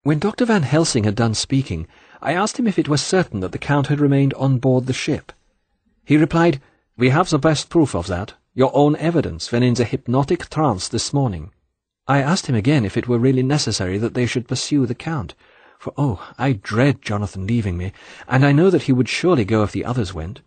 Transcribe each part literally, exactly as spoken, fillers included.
When Doctor Van Helsing had done speaking, I asked him if it was certain that the Count had remained on board the ship. He replied, "We have the best proof of that, your own evidence when in the hypnotic trance this morning." I asked him again if it were really necessary that they should pursue the Count, for, oh, I dread Jonathan leaving me, and I know that he would surely go if the others went.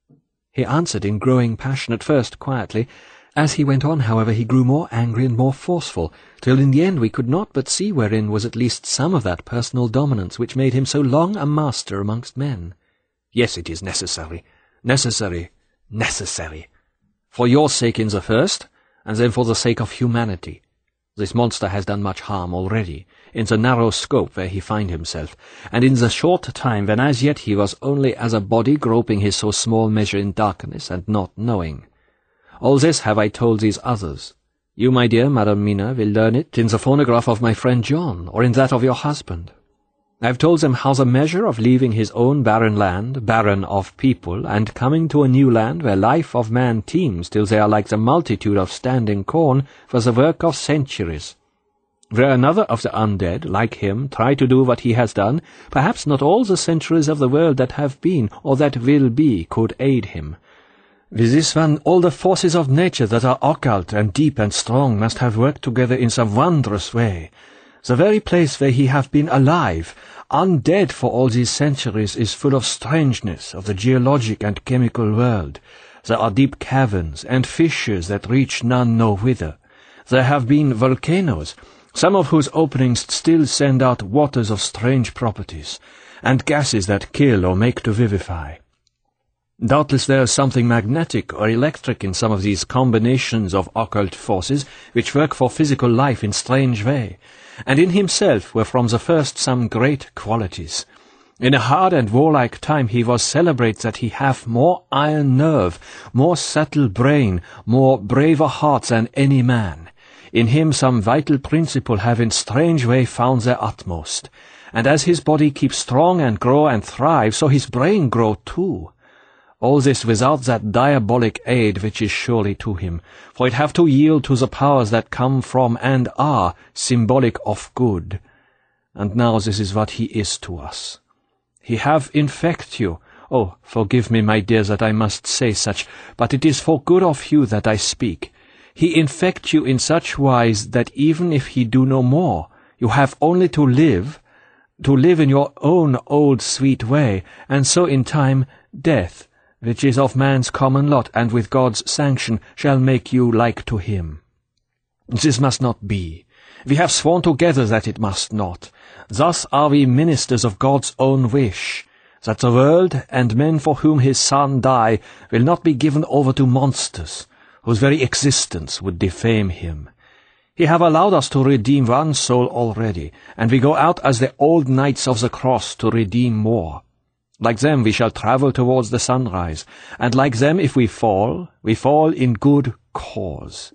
He answered in growing passion, at first quietly. As he went on, however, he grew more angry and more forceful, till in the end we could not but see wherein was at least some of that personal dominance which made him so long a master amongst men. "Yes, it is necessary, necessary, necessary. For your sake in the first, and then for the sake of humanity. This monster has done much harm already, in the narrow scope where he find himself, and in the short time when as yet he was only as a body groping his so small measure in darkness, and not knowing. All this have I told these others. You, my dear Madam Mina, will learn it in the phonograph of my friend John, or in that of your husband. I have told them how the measure of leaving his own barren land, barren of people, and coming to a new land where life of man teems till they are like the multitude of standing corn, was the work of centuries. Where another of the undead, like him, try to do what he has done, perhaps not all the centuries of the world that have been, or that will be, could aid him. With this one, all the forces of nature that are occult and deep and strong must have worked together in some wondrous way. The very place where he have been alive, undead for all these centuries, is full of strangeness of the geologic and chemical world. There are deep caverns, and fissures that reach none know whither. There have been volcanoes, some of whose openings still send out waters of strange properties, and gases that kill or make to vivify. Doubtless there is something magnetic or electric in some of these combinations of occult forces which work for physical life in strange way, and in himself were from the first some great qualities. In a hard and warlike time he was celebrated that he hath more iron nerve, more subtle brain, more braver heart than any man. In him some vital principle have in strange way found their utmost, and as his body keeps strong and grow and thrive, so his brain grow too. All this without that diabolic aid which is surely to him, for it have to yield to the powers that come from and are symbolic of good. And now this is what he is to us. He have infect you. Oh, forgive me, my dear, that I must say such, but it is for good of you that I speak. He infect you in such wise that even if he do no more, you have only to live, to live in your own old sweet way, and so in time death, which is of man's common lot, and with God's sanction, shall make you like to him. This must not be. We have sworn together that it must not. Thus are we ministers of God's own wish, that the world and men for whom his Son died will not be given over to monsters, whose very existence would defame him. He have allowed us to redeem one soul already, and we go out as the old knights of the cross to redeem more. Like them we shall travel towards the sunrise, and like them if we fall, we fall in good cause.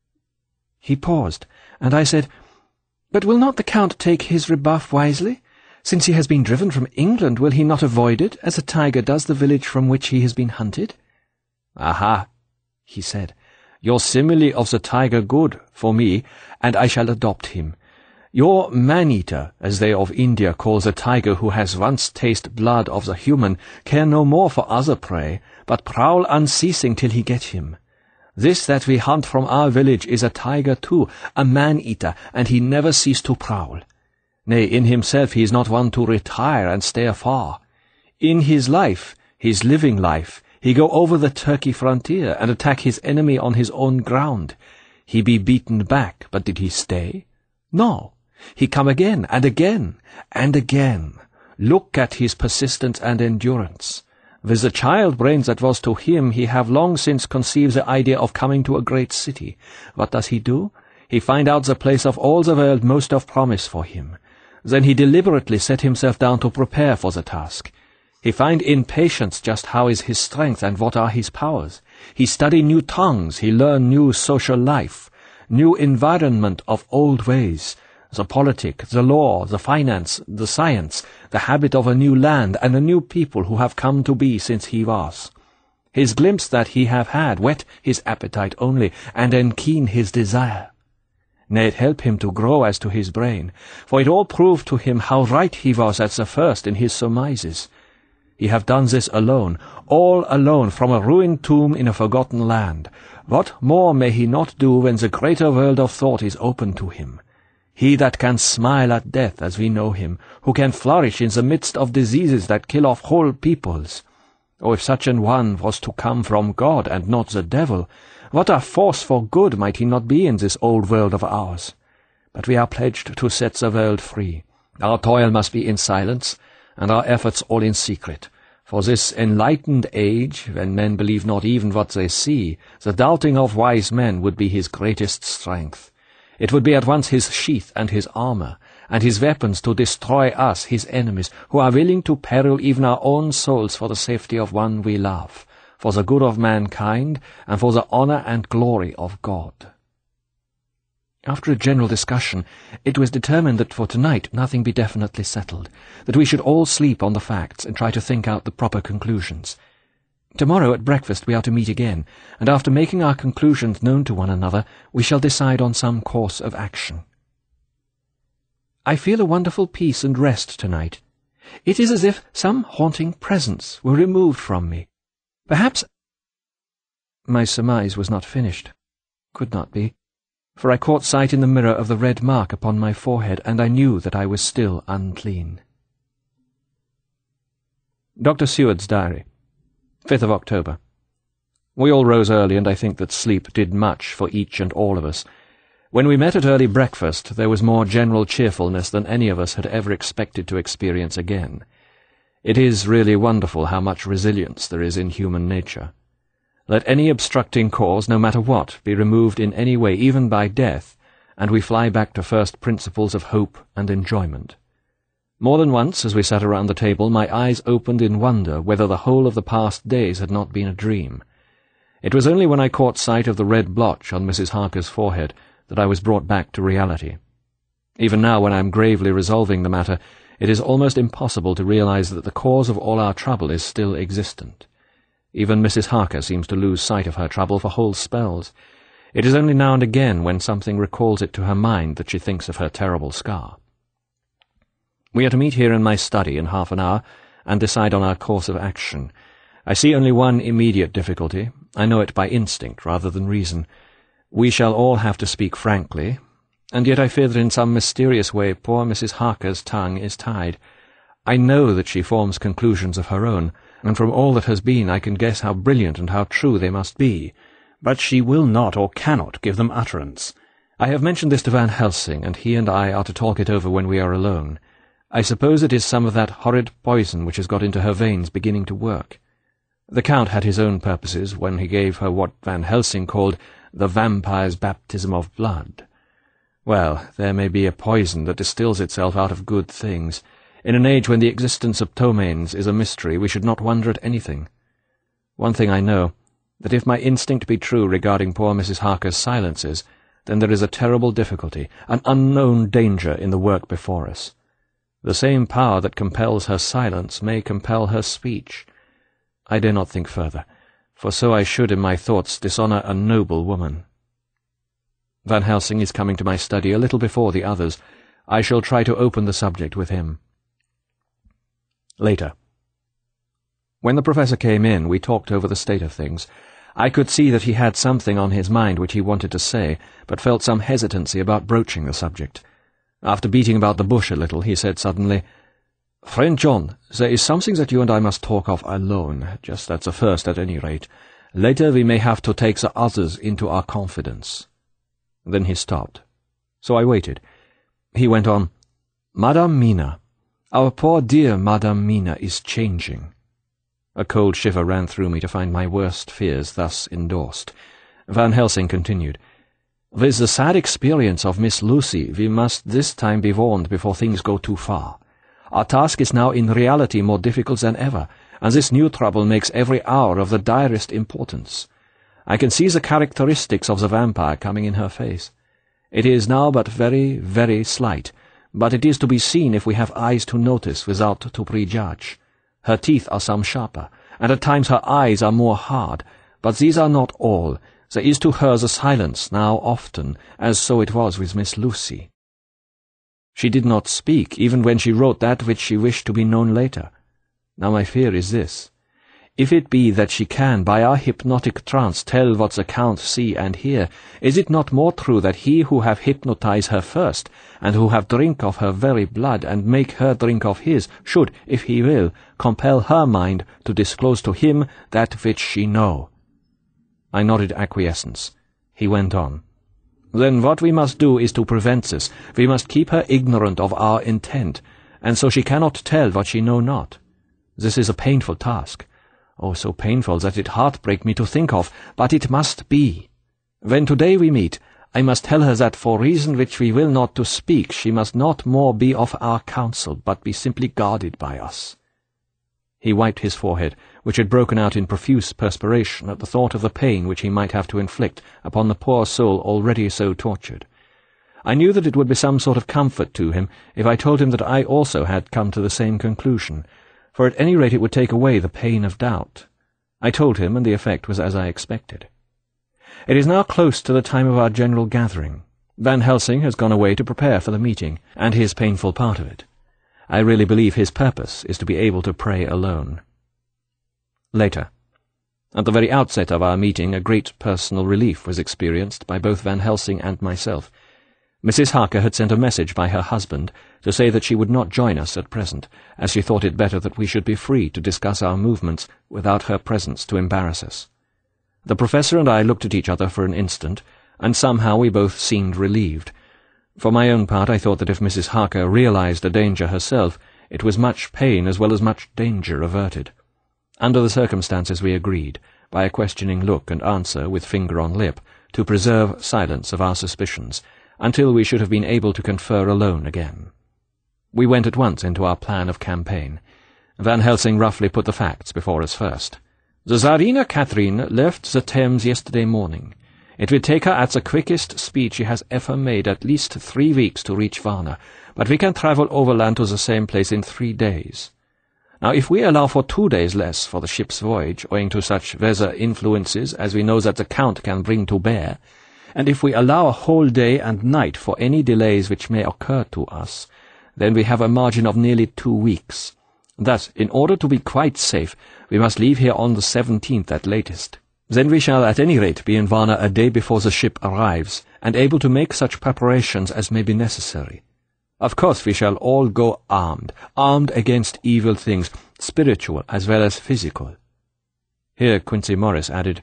He paused, and I said, "But will not the Count take his rebuff wisely? Since he has been driven from England, will he not avoid it, as a tiger does the village from which he has been hunted?" "Aha," he said, "your simile of the tiger good for me, and I shall adopt him. Your man-eater, as they of India call the tiger who has once tasted blood of the human, care no more for other prey, but prowl unceasing till he get him. This that we hunt from our village is a tiger too, a man-eater, and he never cease to prowl. Nay, in himself he is not one to retire and stay afar. In his life, his living life, he go over the Turkey frontier and attack his enemy on his own ground. He be beaten back, but did he stay? No. He come again, and again, and again. Look at his persistence and endurance. With the child brains that was to him, he have long since conceived the idea of coming to a great city. What does he do? He find out the place of all the world most of promise for him. Then he deliberately set himself down to prepare for the task. He find in patience just how is his strength and what are his powers. He study new tongues, he learn new social life, new environment of old ways, the politic, the law, the finance, the science, the habit of a new land and a new people who have come to be since he was. His glimpse that he have had whet his appetite only, and enkeen his desire. Nay, it helped him to grow as to his brain, for it all proved to him how right he was at the first in his surmises. He have done this alone, all alone, from a ruined tomb in a forgotten land. What more may he not do when the greater world of thought is open to him? He that can smile at death as we know him, who can flourish in the midst of diseases that kill off whole peoples. Oh, if such an one was to come from God and not the devil, what a force for good might he not be in this old world of ours! But we are pledged to set the world free. Our toil must be in silence, and our efforts all in secret. For this enlightened age, when men believe not even what they see, the doubting of wise men would be his greatest strength. It would be at once his sheath and his armour, and his weapons to destroy us, his enemies, who are willing to peril even our own souls for the safety of one we love, for the good of mankind, and for the honour and glory of God. After a general discussion, it was determined that for tonight nothing be definitely settled, that we should all sleep on the facts and try to think out the proper conclusions. Tomorrow at breakfast we are to meet again, and after making our conclusions known to one another, we shall decide on some course of action. I feel a wonderful peace and rest tonight. It is as if some haunting presence were removed from me. Perhaps— My surmise was not finished. Could not be. For I caught sight in the mirror of the red mark upon my forehead, and I knew that I was still unclean. Doctor Seward's Diary, fifth of October. We all rose early, and I think that sleep did much for each and all of us. When we met at early breakfast, there was more general cheerfulness than any of us had ever expected to experience again. It is really wonderful how much resilience there is in human nature. Let any obstructing cause, no matter what, be removed in any way, even by death, and we fly back to first principles of hope and enjoyment. More than once, as we sat around the table, my eyes opened in wonder whether the whole of the past days had not been a dream. It was only when I caught sight of the red blotch on Missus Harker's forehead that I was brought back to reality. Even now, when I am gravely resolving the matter, it is almost impossible to realize that the cause of all our trouble is still existent. Even Missus Harker seems to lose sight of her trouble for whole spells. It is only now and again when something recalls it to her mind that she thinks of her terrible scar. We are to meet here in my study in half an hour and decide on our course of action. I see only one immediate difficulty. I know it by instinct rather than reason. We shall all have to speak frankly, and yet I fear that in some mysterious way poor Missus Harker's tongue is tied. I know that she forms conclusions of her own, and from all that has been I can guess how brilliant and how true they must be, but she will not or cannot give them utterance. I have mentioned this to Van Helsing, and he and I are to talk it over when we are alone. I suppose it is some of that horrid poison which has got into her veins beginning to work. The Count had his own purposes when he gave her what Van Helsing called the vampire's baptism of blood. Well, there may be a poison that distills itself out of good things. In an age when the existence of ptomaines is a mystery, we should not wonder at anything. One thing I know, that if my instinct be true regarding poor Missus Harker's silences, then there is a terrible difficulty, an unknown danger in the work before us. The same power that compels her silence may compel her speech. I dare not think further, for so I should in my thoughts dishonour a noble woman. Van Helsing is coming to my study a little before the others. I shall try to open the subject with him. Later. When the professor came in, we talked over the state of things. I could see that he had something on his mind which he wanted to say, but felt some hesitancy about broaching the subject. After beating about the bush a little, he said suddenly, "Friend John, there is something that you and I must talk of alone, just at the first at any rate. Later we may have to take the others into our confidence." Then he stopped. So I waited. He went on, "Madame Mina, our poor dear Madame Mina is changing." A cold shiver ran through me to find my worst fears thus endorsed. Van Helsing continued, "With the sad experience of Miss Lucy, we must this time be warned before things go too far. Our task is now in reality more difficult than ever, and this new trouble makes every hour of the direst importance. I can see the characteristics of the vampire coming in her face. It is now but very, very slight, but it is to be seen if we have eyes to notice without to prejudge. Her teeth are some sharper, and at times her eyes are more hard, but these are not all. There is to her the silence now often, as so it was with Miss Lucy. She did not speak, even when she wrote that which she wished to be known later. Now my fear is this. If it be that she can, by our hypnotic trance, tell what the Count see and hear, is it not more true that he who have hypnotized her first, and who have drink of her very blood, and make her drink of his, should, if he will, compel her mind to disclose to him that which she know? I nodded acquiescence. He went on. Then what we must do is to prevent this. We must keep her ignorant of our intent, and so she cannot tell what she know not. This is a painful task. Oh, so painful that it heartbreak me to think of, but it must be. When today we meet, I must tell her that for reason which we will not to speak, she must not more be of our counsel, but be simply guarded by us. He wiped his forehead, which had broken out in profuse perspiration at the thought of the pain which he might have to inflict upon the poor soul already so tortured. I knew that it would be some sort of comfort to him if I told him that I also had come to the same conclusion, for at any rate it would take away the pain of doubt. I told him, and the effect was as I expected. It is now close to the time of our general gathering. Van Helsing has gone away to prepare for the meeting, and his painful part of it. I really believe his purpose is to be able to pray alone. Later. At the very outset of our meeting, a great personal relief was experienced by both Van Helsing and myself. Missus Harker had sent a message by her husband to say that she would not join us at present, as she thought it better that we should be free to discuss our movements without her presence to embarrass us. The professor and I looked at each other for an instant, and somehow we both seemed relieved. For my own part, I thought that if Missus Harker realized the danger herself, it was much pain as well as much danger averted. Under the circumstances we agreed, by a questioning look and answer with finger on lip, to preserve silence of our suspicions, until we should have been able to confer alone again. We went at once into our plan of campaign. Van Helsing roughly put the facts before us first. The Tsarina Catherine left the Thames yesterday morning. It will take her at the quickest speed she has ever made at least three weeks to reach Varna, but we can travel overland to the same place in three days. Now, if we allow for two days less for the ship's voyage, owing to such weather influences as we know that the Count can bring to bear, and if we allow a whole day and night for any delays which may occur to us, then we have a margin of nearly two weeks. Thus, in order to be quite safe, we must leave here on the seventeenth at latest. Then we shall at any rate be in Varna a day before the ship arrives, and able to make such preparations as may be necessary. Of course we shall all go armed, armed against evil things, spiritual as well as physical. Here Quincey Morris added,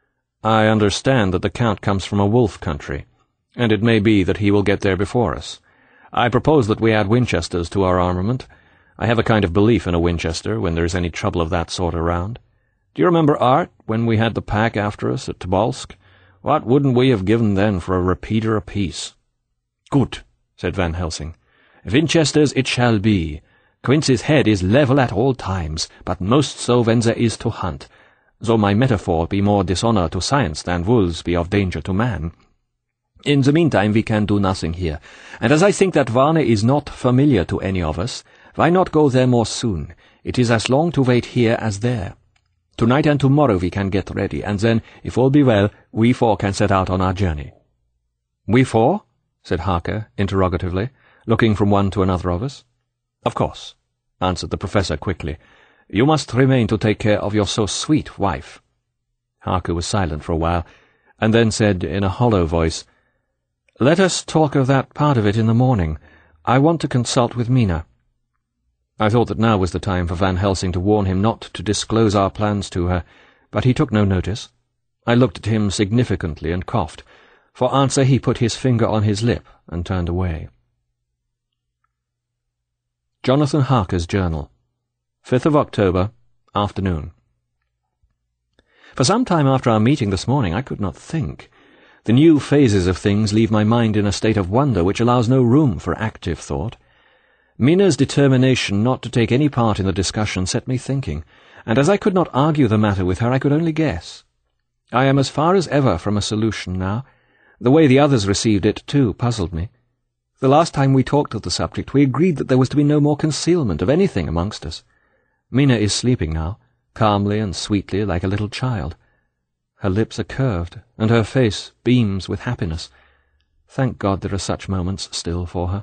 I understand that the Count comes from a wolf country, and it may be that he will get there before us. I propose that we add Winchesters to our armament. I have a kind of belief in a Winchester when there is any trouble of that sort around. Do you remember, Art, when we had the pack after us at Tobolsk? What wouldn't we have given then for a repeater apiece? Good, said Van Helsing. Winchesters it shall be. Quincy's head is level at all times, but most so when there is to hunt, though my metaphor be more dishonour to science than wolves be of danger to man. In the meantime we can do nothing here, and as I think that Varna is not familiar to any of us, why not go there more soon? It is as long to wait here as there. Tonight and tomorrow we can get ready, and then, if all be well, we four can set out on our journey. We four? Said Harker, interrogatively, looking from one to another of us. Of course, answered the professor quickly. You must remain to take care of your so sweet wife. Harker was silent for a while, and then said in a hollow voice, Let us talk of that part of it in the morning. I want to consult with Mina. I thought that now was the time for Van Helsing to warn him not to disclose our plans to her, but he took no notice. I looked at him significantly and coughed. For answer he put his finger on his lip and turned away. Jonathan Harker's Journal. fifth of October, afternoon. For some time after our meeting this morning I could not think. The new phases of things leave my mind in a state of wonder which allows no room for active thought. Mina's determination not to take any part in the discussion set me thinking, and as I could not argue the matter with her I could only guess. I am as far as ever from a solution now. The way the others received it, too, puzzled me. The last time we talked of the subject we agreed that there was to be no more concealment of anything amongst us. Mina is sleeping now, calmly and sweetly like a little child. Her lips are curved, and her face beams with happiness. Thank God there are such moments still for her.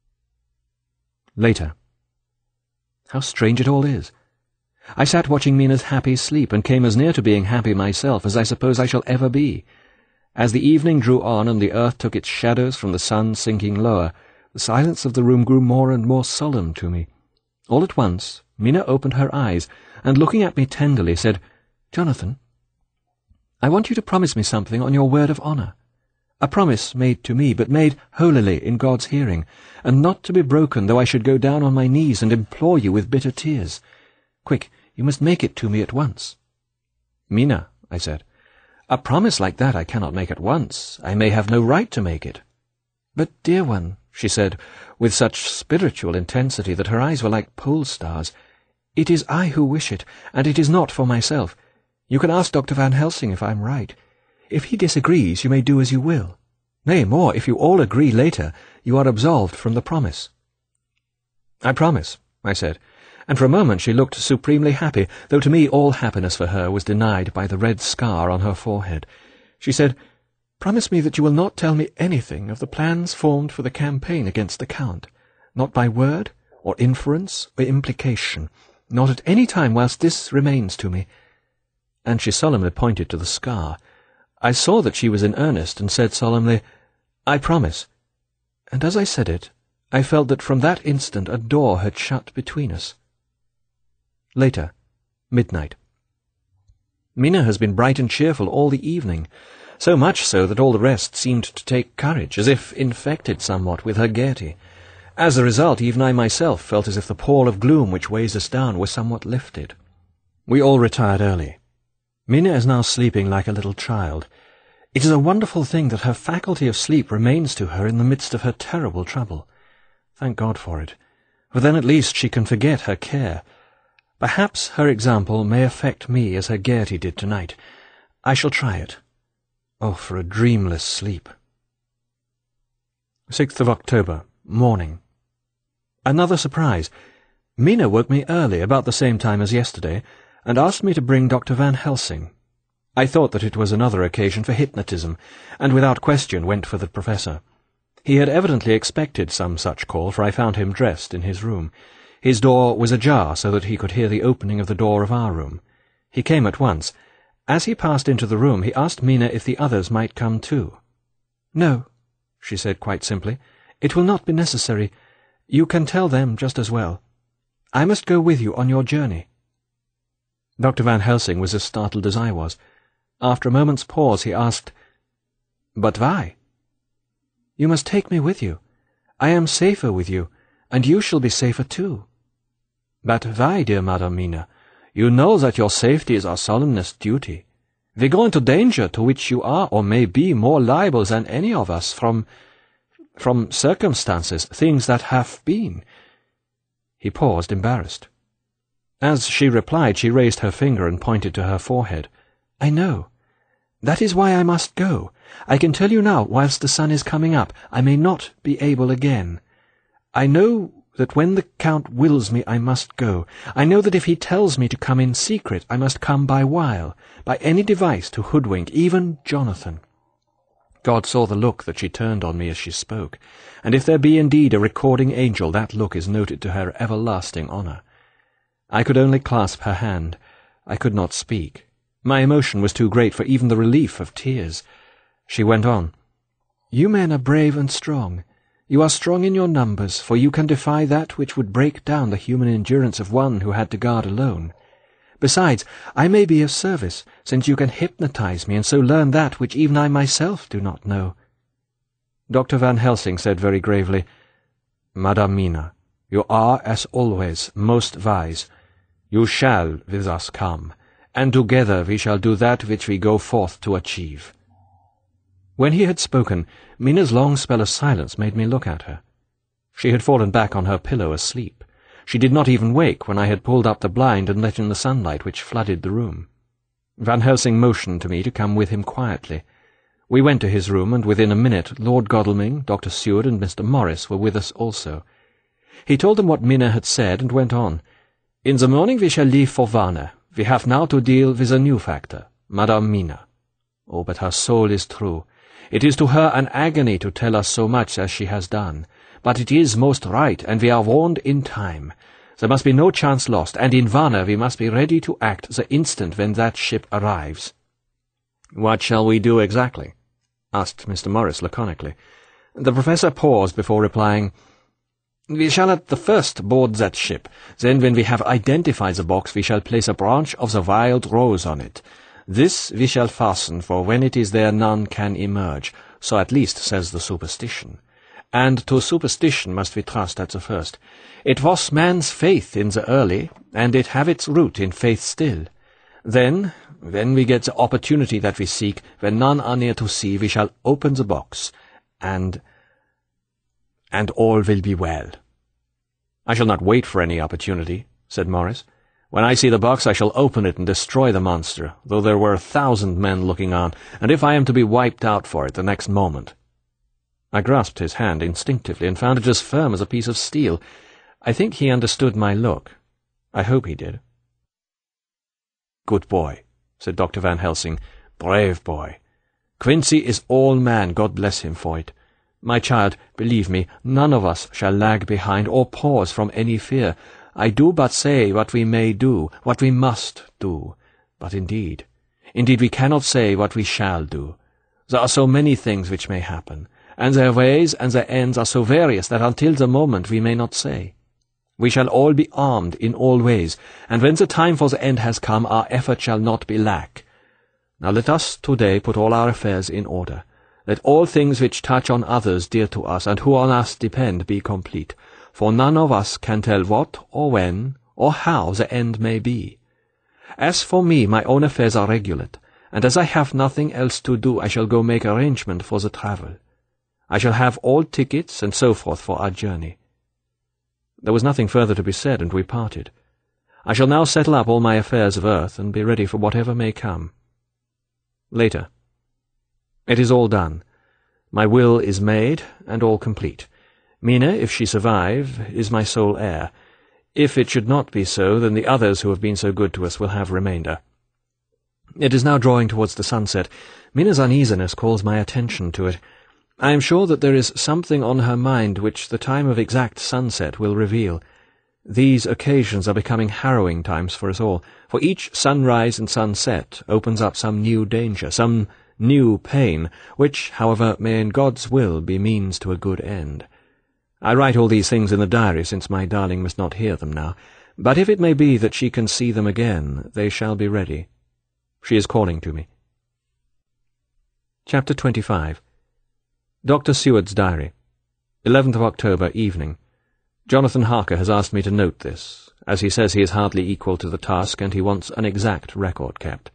Later. How strange it all is. I sat watching Mina's happy sleep and came as near to being happy myself as I suppose I shall ever be. As the evening drew on and the earth took its shadows from the sun sinking lower, the silence of the room grew more and more solemn to me. All at once, Mina opened her eyes, and looking at me tenderly said, "Jonathan, I want you to promise me something on your word of honour. A promise made to me, but made holily in God's hearing, and not to be broken though I should go down on my knees and implore you with bitter tears. Quick, you must make it to me at once." "Mina," I said, "a promise like that I cannot make at once. I may have no right to make it." "But, dear one," she said, with such spiritual intensity that her eyes were like pole stars, "it is I who wish it, and it is not for myself. You can ask Doctor Van Helsing if I am right. If he disagrees, you may do as you will. Nay, more, if you all agree later, you are absolved from the promise." "I promise," I said, and for a moment she looked supremely happy, though to me all happiness for her was denied by the red scar on her forehead. She said, "Promise me that you will not tell me anything of the plans formed for the campaign against the Count, not by word, or inference, or implication, not at any time whilst this remains to me." And she solemnly pointed to the scar. I saw that she was in earnest, and said solemnly, "I promise." And as I said it, I felt that from that instant a door had shut between us. Later. Midnight. Mina has been bright and cheerful all the evening, so much so that all the rest seemed to take courage, as if infected somewhat with her gaiety. As a result, even I myself felt as if the pall of gloom which weighs us down were somewhat lifted. We all retired early. Mina is now sleeping like a little child. It is a wonderful thing that her faculty of sleep remains to her in the midst of her terrible trouble. Thank God for it, for then at least she can forget her care. Perhaps her example may affect me as her gaiety did tonight. I shall try it. Oh, for a dreamless sleep. sixth of October, morning. Another surprise. Mina woke me early, about the same time as yesterday, and asked me to bring Doctor Van Helsing. I thought that it was another occasion for hypnotism, and without question went for the professor. He had evidently expected some such call, for I found him dressed in his room. His door was ajar so that he could hear the opening of the door of our room. He came at once. As he passed into the room, he asked Mina if the others might come too. "No," she said quite simply. "It will not be necessary. You can tell them just as well. I must go with you on your journey." Doctor Van Helsing was as startled as I was. After a moment's pause, he asked, "But why?" "You must take me with you. I am safer with you, and you shall be safer too." "But why, dear Madam Mina? You know that your safety is our solemnest duty. We go into danger to which you are or may be more liable than any of us from... from circumstances, things that have been." He paused, embarrassed. As she replied, she raised her finger and pointed to her forehead. "I know. That is why I must go. I can tell you now, whilst the sun is coming up, I may not be able again. I know that when the Count wills me I must go. I know that if he tells me to come in secret, I must come by wile, by any device to hoodwink even Jonathan." God saw the look that she turned on me as she spoke, and if there be indeed a recording angel, that look is noted to her everlasting honour. I could only clasp her hand. I could not speak. My emotion was too great for even the relief of tears. She went on, "You men are brave and strong. You are strong in your numbers, for you can defy that which would break down the human endurance of one who had to guard alone. Besides, I may be of service, since you can hypnotize me and so learn that which even I myself do not know." Doctor Van Helsing said very gravely, "Madam Mina, you are, as always, most wise. You shall with us come, and together we shall do that which we go forth to achieve." When he had spoken, Mina's long spell of silence made me look at her. She had fallen back on her pillow asleep. She did not even wake when I had pulled up the blind and let in the sunlight which flooded the room. Van Helsing motioned to me to come with him quietly. We went to his room, and within a minute Lord Godalming, Doctor Seward, and Mister Morris were with us also. He told them what Mina had said, and went on. "In the morning we shall leave for Varna. We have now to deal with a new factor, Madam Mina. Oh, but her soul is true. It is to her an agony to tell us so much as she has done. But it is most right, and we are warned in time. There must be no chance lost, and in Varna we must be ready to act the instant when that ship arrives." "What shall we do exactly?" asked Mister Morris laconically. The Professor paused before replying, "We shall at the first board that ship. Then when we have identified the box we shall place a branch of the wild rose on it. This we shall fasten, for when it is there none can emerge, so at least says the superstition. And to superstition must we trust at the first. It was man's faith in the early, and it have its root in faith still. Then, when we get the opportunity that we seek, when none are near to see, we shall open the box, and... and all will be well." "I shall not wait for any opportunity," said Morris. "When I see the box I shall open it and destroy the monster, though there were a thousand men looking on, and if I am to be wiped out for it the next moment." I grasped his hand instinctively and found it as firm as a piece of steel. I think he understood my look. I hope he did. "Good boy," said Doctor Van Helsing. "Brave boy. Quincy is all man, God bless him for it. My child, believe me, none of us shall lag behind or pause from any fear. I do but say what we may do, what we must do. But indeed, indeed we cannot say what we shall do. There are so many things which may happen, and their ways and their ends are so various that until the moment we may not say. We shall all be armed in all ways, and when the time for the end has come, our effort shall not be lack. Now let us today put all our affairs in order. Let all things which touch on others dear to us, and who on us depend, be complete, for none of us can tell what, or when, or how the end may be. As for me, my own affairs are regulate, and as I have nothing else to do, I shall go make arrangement for the travel. I shall have all tickets and so forth for our journey." There was nothing further to be said, and we parted. I shall now settle up all my affairs of earth, and be ready for whatever may come. Later. It is all done. My will is made, and all complete. Mina, if she survive, is my sole heir. If it should not be so, then the others who have been so good to us will have remainder. It is now drawing towards the sunset. Mina's uneasiness calls my attention to it. I am sure that there is something on her mind which the time of exact sunset will reveal. These occasions are becoming harrowing times for us all, for each sunrise and sunset opens up some new danger, some new pain, which, however, may in God's will be means to a good end. I write all these things in the diary, since my darling must not hear them now, but if it may be that she can see them again, they shall be ready. She is calling to me. Chapter twenty-five. Doctor Seward's Diary. eleventh of October, evening. Jonathan Harker has asked me to note this, as he says he is hardly equal to the task, and he wants an exact record kept.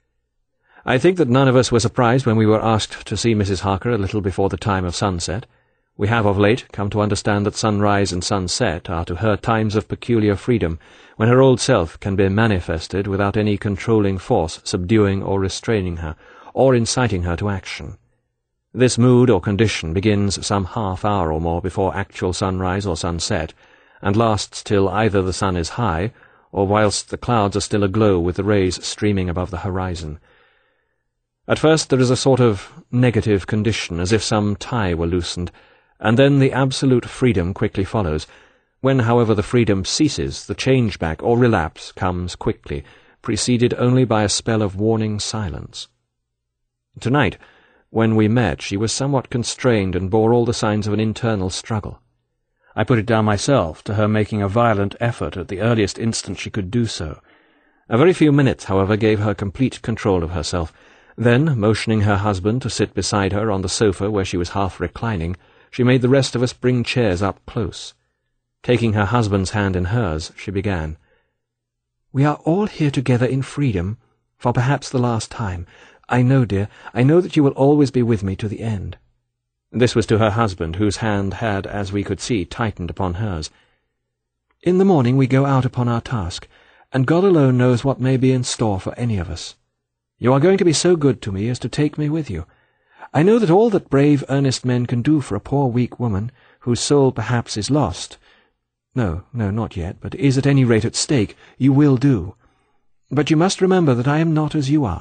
I think that none of us were surprised when we were asked to see Missus Harker a little before the time of sunset. We have of late come to understand that sunrise and sunset are to her times of peculiar freedom, when her old self can be manifested without any controlling force subduing or restraining her, or inciting her to action. This mood or condition begins some half hour or more before actual sunrise or sunset, and lasts till either the sun is high, or whilst the clouds are still aglow with the rays streaming above the horizon. At first there is a sort of negative condition, as if some tie were loosened, and then the absolute freedom quickly follows. When, however, the freedom ceases, the change-back or relapse comes quickly, preceded only by a spell of warning silence. Tonight, when we met, she was somewhat constrained and bore all the signs of an internal struggle. I put it down myself to her making a violent effort at the earliest instant she could do so. A very few minutes, however, gave her complete control of herself. Then, motioning her husband to sit beside her on the sofa where she was half reclining, she made the rest of us bring chairs up close. Taking her husband's hand in hers, she began. "We are all here together in freedom, for perhaps the last time. I know, dear, I know that you will always be with me to the end." This was to her husband, whose hand had, as we could see, tightened upon hers. "In the morning we go out upon our task, and God alone knows what may be in store for any of us. You are going to be so good to me as to take me with you. I know that all that brave, earnest men can do for a poor, weak woman, whose soul perhaps is lost— no, no, not yet, but is at any rate at stake, you will do. But you must remember that I am not as you are.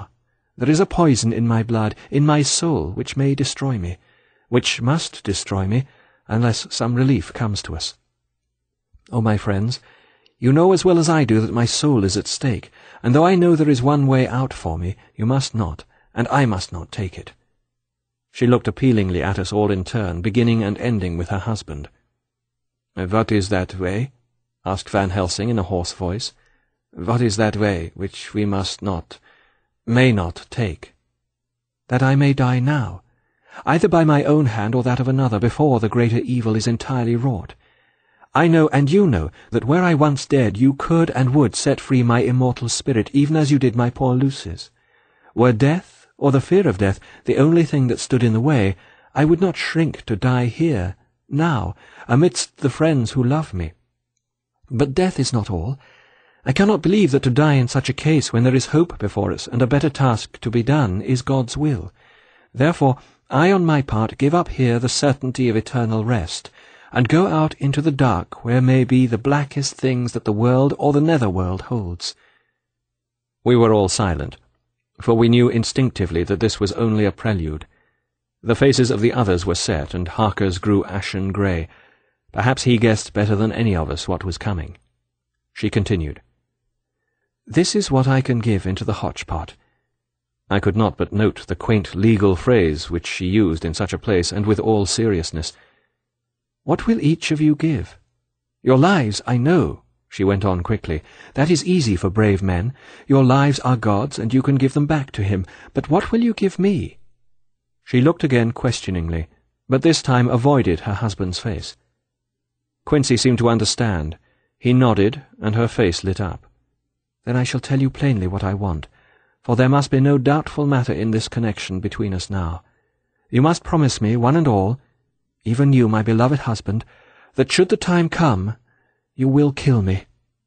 There is a poison in my blood, in my soul, which may destroy me, which must destroy me, unless some relief comes to us. Oh, my friends, you know as well as I do that my soul is at stake, and though I know there is one way out for me, you must not, and I must not take it." She looked appealingly at us all in turn, beginning and ending with her husband. "What is that way?" asked Van Helsing in a hoarse voice. "What is that way which we must not, may not take?" "That I may die now, either by my own hand or that of another, before the greater evil is entirely wrought. I know, and you know, that were I once dead, you could and would set free my immortal spirit, even as you did my poor Lucy's. Were death, or the fear of death, the only thing that stood in the way, I would not shrink to die here, now, amidst the friends who love me. But death is not all. I cannot believe that to die in such a case, when there is hope before us, and a better task to be done, is God's will. Therefore, I on my part give up here the certainty of eternal rest, and go out into the dark where may be the blackest things that the world or the nether-world holds." We were all silent, for we knew instinctively that this was only a prelude. The faces of the others were set, and Harker's grew ashen grey. Perhaps he guessed better than any of us what was coming. She continued, "This is what I can give into the hotch-pot." I could not but note the quaint legal phrase which she used in such a place, and with all seriousness. "What will each of you give? Your lives, I know," she went on quickly. "That is easy for brave men. Your lives are God's, and you can give them back to him. But what will you give me?" She looked again questioningly, but this time avoided her husband's face. Quincy seemed to understand. He nodded, and her face lit up. "Then I shall tell you plainly what I want, for there must be no doubtful matter in this connection between us now. You must promise me, one and all, even you, my beloved husband, that should the time come, you will kill me."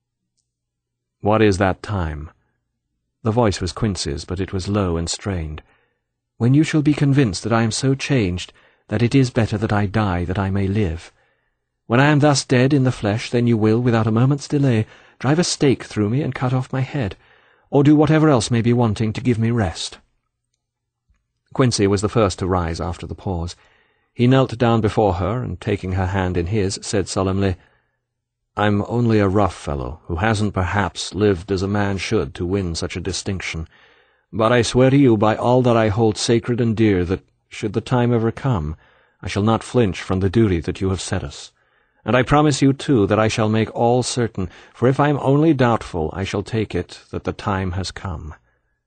"What is that time?" The voice was Quincy's, but it was low and strained. "When you shall be convinced that I am so changed that it is better that I die that I may live. When I am thus dead in the flesh, then you will, without a moment's delay, drive a stake through me and cut off my head, or do whatever else may be wanting to give me rest." Quincy was the first to rise after the pause. He knelt down before her, and taking her hand in his, said solemnly, "I'm only a rough fellow, who hasn't perhaps lived as a man should to win such a distinction, but I swear to you by all that I hold sacred and dear that, should the time ever come, I shall not flinch from the duty that you have set us. And I promise you, too, that I shall make all certain, for if I am only doubtful, I shall take it that the time has come."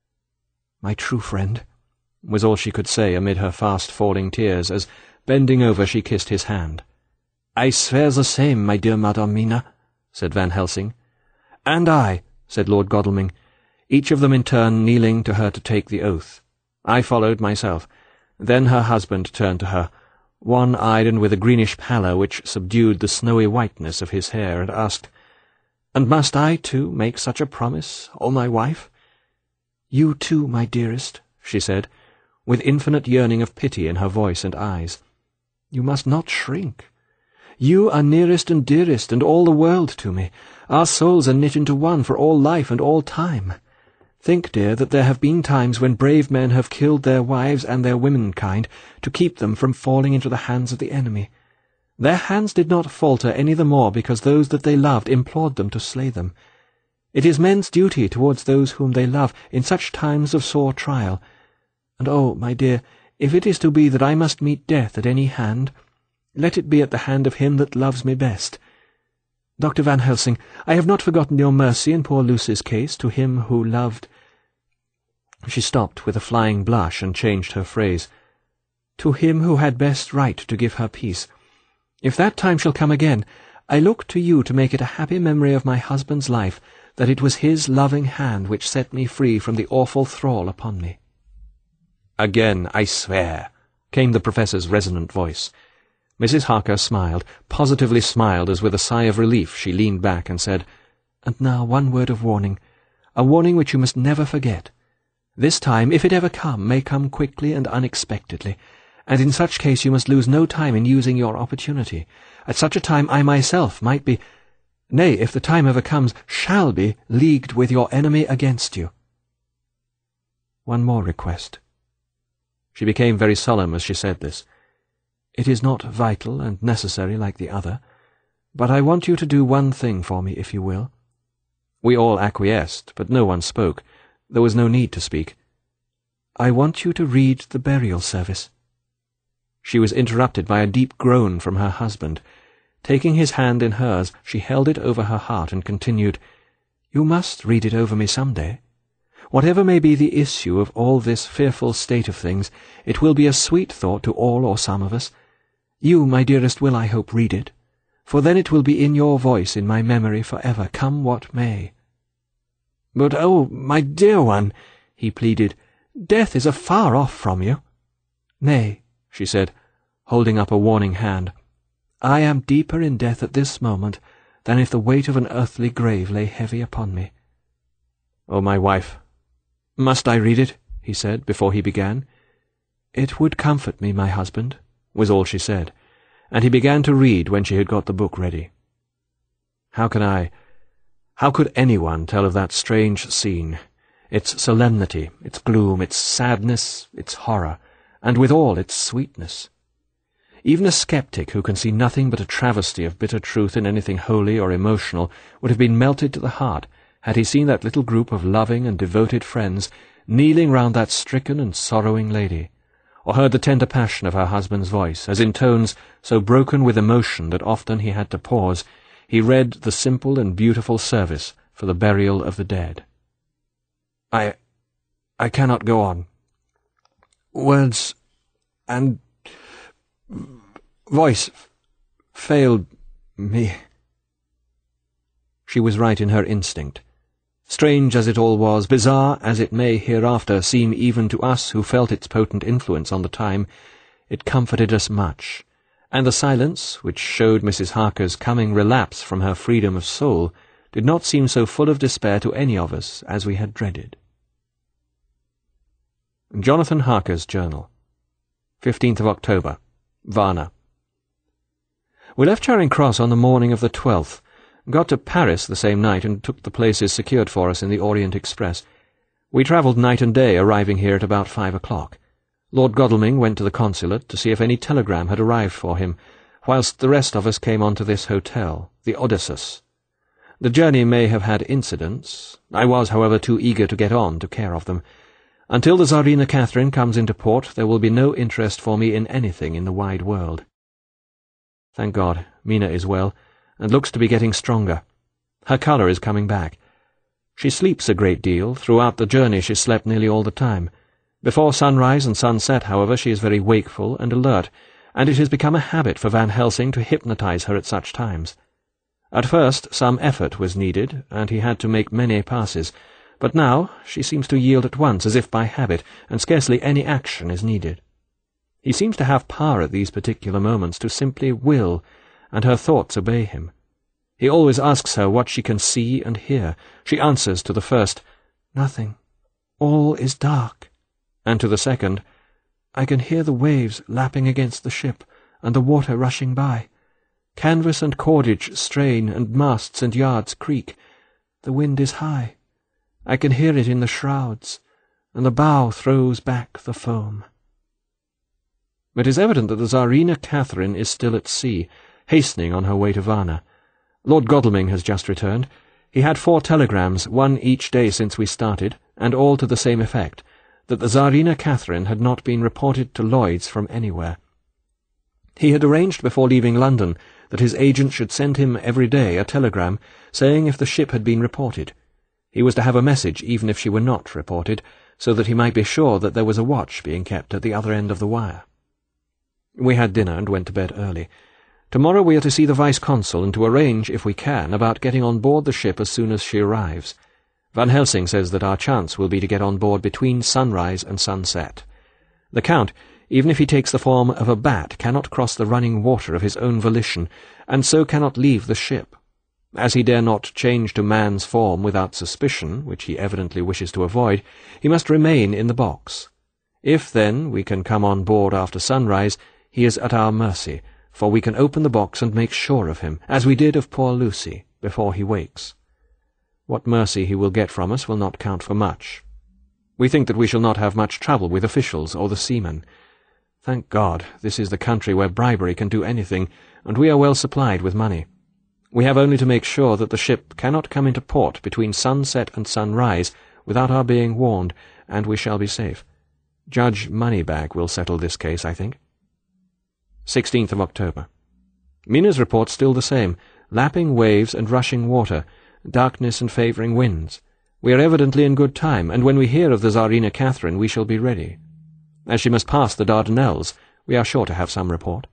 "My true friend," was all she could say amid her fast-falling tears, as, bending over, she kissed his hand. "I swear the same, my dear Madame Mina," said Van Helsing. "And I," said Lord Godalming, each of them in turn kneeling to her to take the oath. I followed myself. Then her husband turned to her, one-eyed and with a greenish pallor which subdued the snowy whiteness of his hair, and asked, "And must I, too, make such a promise, O my wife?" "You, too, my dearest," she said, with infinite yearning of pity in her voice and eyes. "You must not shrink. You are nearest and dearest and all the world to me. Our souls are knit into one for all life and all time. Think, dear, that there have been times when brave men have killed their wives and their womenkind to keep them from falling into the hands of the enemy. Their hands did not falter any the more because those that they loved implored them to slay them. It is men's duty towards those whom they love in such times of sore trial. And oh, my dear, if it is to be that I must meet death at any hand, let it be at the hand of him that loves me best. Doctor Van Helsing, I have not forgotten your mercy in poor Lucy's case to him who loved—" She stopped with a flying blush and changed her phrase. "To him who had best right to give her peace. If that time shall come again, I look to you to make it a happy memory of my husband's life, that it was his loving hand which set me free from the awful thrall upon me." "Again, I swear," came the Professor's resonant voice. Missus Harker smiled, positively smiled, as with a sigh of relief she leaned back and said, "And now one word of warning, a warning which you must never forget. This time, if it ever come, may come quickly and unexpectedly, and in such case you must lose no time in using your opportunity. At such a time I myself might be, nay, if the time ever comes, shall be leagued with your enemy against you." one more request." She became very solemn as she said this. "It is not vital and necessary like the other, but I want you to do one thing for me, if you will." We all acquiesced, but no one spoke. There was no need to speak. "I want you to read the burial service." She was interrupted by a deep groan from her husband. Taking his hand in hers, she held it over her heart and continued, "You must read it over me some day. Whatever may be the issue of all this fearful state of things, it will be a sweet thought to all or some of us. You, my dearest, will, I hope, read it, for then it will be in your voice in my memory for ever, come what may." "But, oh, my dear one," he pleaded, "death is afar off from you." "Nay," she said, holding up a warning hand, "I am deeper in death at this moment than if the weight of an earthly grave lay heavy upon me." "Oh, my wife, must I read it?" he said, before he began. "It would comfort me, my husband," was all she said, and he began to read when she had got the book ready. How can I, how could anyone tell of that strange scene, its solemnity, its gloom, its sadness, its horror, and withal its sweetness? Even a skeptic who can see nothing but a travesty of bitter truth in anything holy or emotional would have been melted to the heart had he seen that little group of loving and devoted friends kneeling round that stricken and sorrowing lady, or heard the tender passion of her husband's voice, as in tones so broken with emotion that often he had to pause, he read the simple and beautiful service for the burial of the dead. I... I cannot go on. Words and voice failed me. She was right in her instinct. Strange as it all was, bizarre as it may hereafter seem even to us who felt its potent influence on the time, it comforted us much, and the silence, which showed Missus Harker's coming relapse from her freedom of soul, did not seem so full of despair to any of us as we had dreaded. Jonathan Harker's Journal, fifteenth of October, Varna. We left Charing Cross on the morning of the twelfth, got to Paris the same night, and took the places secured for us in the Orient Express. We travelled night and day, arriving here at about five o'clock. Lord Godalming went to the consulate to see if any telegram had arrived for him, whilst the rest of us came on to this hotel, the Odysseus. The journey may have had incidents. I was, however, too eager to get on to care of them. Until the Tsarina Catherine comes into port, there will be no interest for me in anything in the wide world. Thank God, Mina is well, and looks to be getting stronger. Her colour is coming back. She sleeps a great deal. Throughout the journey she slept nearly all the time. Before sunrise and sunset, however, she is very wakeful and alert, and it has become a habit for Van Helsing to hypnotize her at such times. At first some effort was needed, and he had to make many passes, but now she seems to yield at once, as if by habit, and scarcely any action is needed. He seems to have power at these particular moments to simply will, and her thoughts obey him. He always asks her what she can see and hear. She answers to the first, "Nothing. All is dark," and to the second, "I can hear the waves lapping against the ship, and the water rushing by. Canvas and cordage strain, and masts and yards creak. The wind is high. I can hear it in the shrouds, and the bow throws back the foam." It is evident that the Tsarina Catherine is still at sea, hastening on her way to Varna. Lord Godalming has just returned. He had four telegrams, one each day since we started, and all to the same effect, that the Tsarina Catherine had not been reported to Lloyd's from anywhere. He had arranged before leaving London that his agent should send him every day a telegram saying if the ship had been reported. He was to have a message even if she were not reported, so that he might be sure that there was a watch being kept at the other end of the wire. We had dinner and went to bed early. Tomorrow we are to see the Vice-Consul and to arrange, if we can, about getting on board the ship as soon as she arrives. Van Helsing says that our chance will be to get on board between sunrise and sunset. The Count, even if he takes the form of a bat, cannot cross the running water of his own volition, and so cannot leave the ship. As he dare not change to man's form without suspicion, which he evidently wishes to avoid, he must remain in the box. If, then, we can come on board after sunrise, he is at our mercy, for we can open the box and make sure of him, as we did of poor Lucy, before he wakes. What mercy he will get from us will not count for much. We think that we shall not have much trouble with officials or the seamen. Thank God, this is the country where bribery can do anything, and we are well supplied with money. We have only to make sure that the ship cannot come into port between sunset and sunrise without our being warned, and we shall be safe. Judge Moneybag will settle this case, I think. sixteenth of October. Mina's report still the same, lapping waves and rushing water, darkness and favouring winds. We are evidently in good time, and when we hear of the Tsarina Catherine we shall be ready. As she must pass the Dardanelles, we are sure to have some report.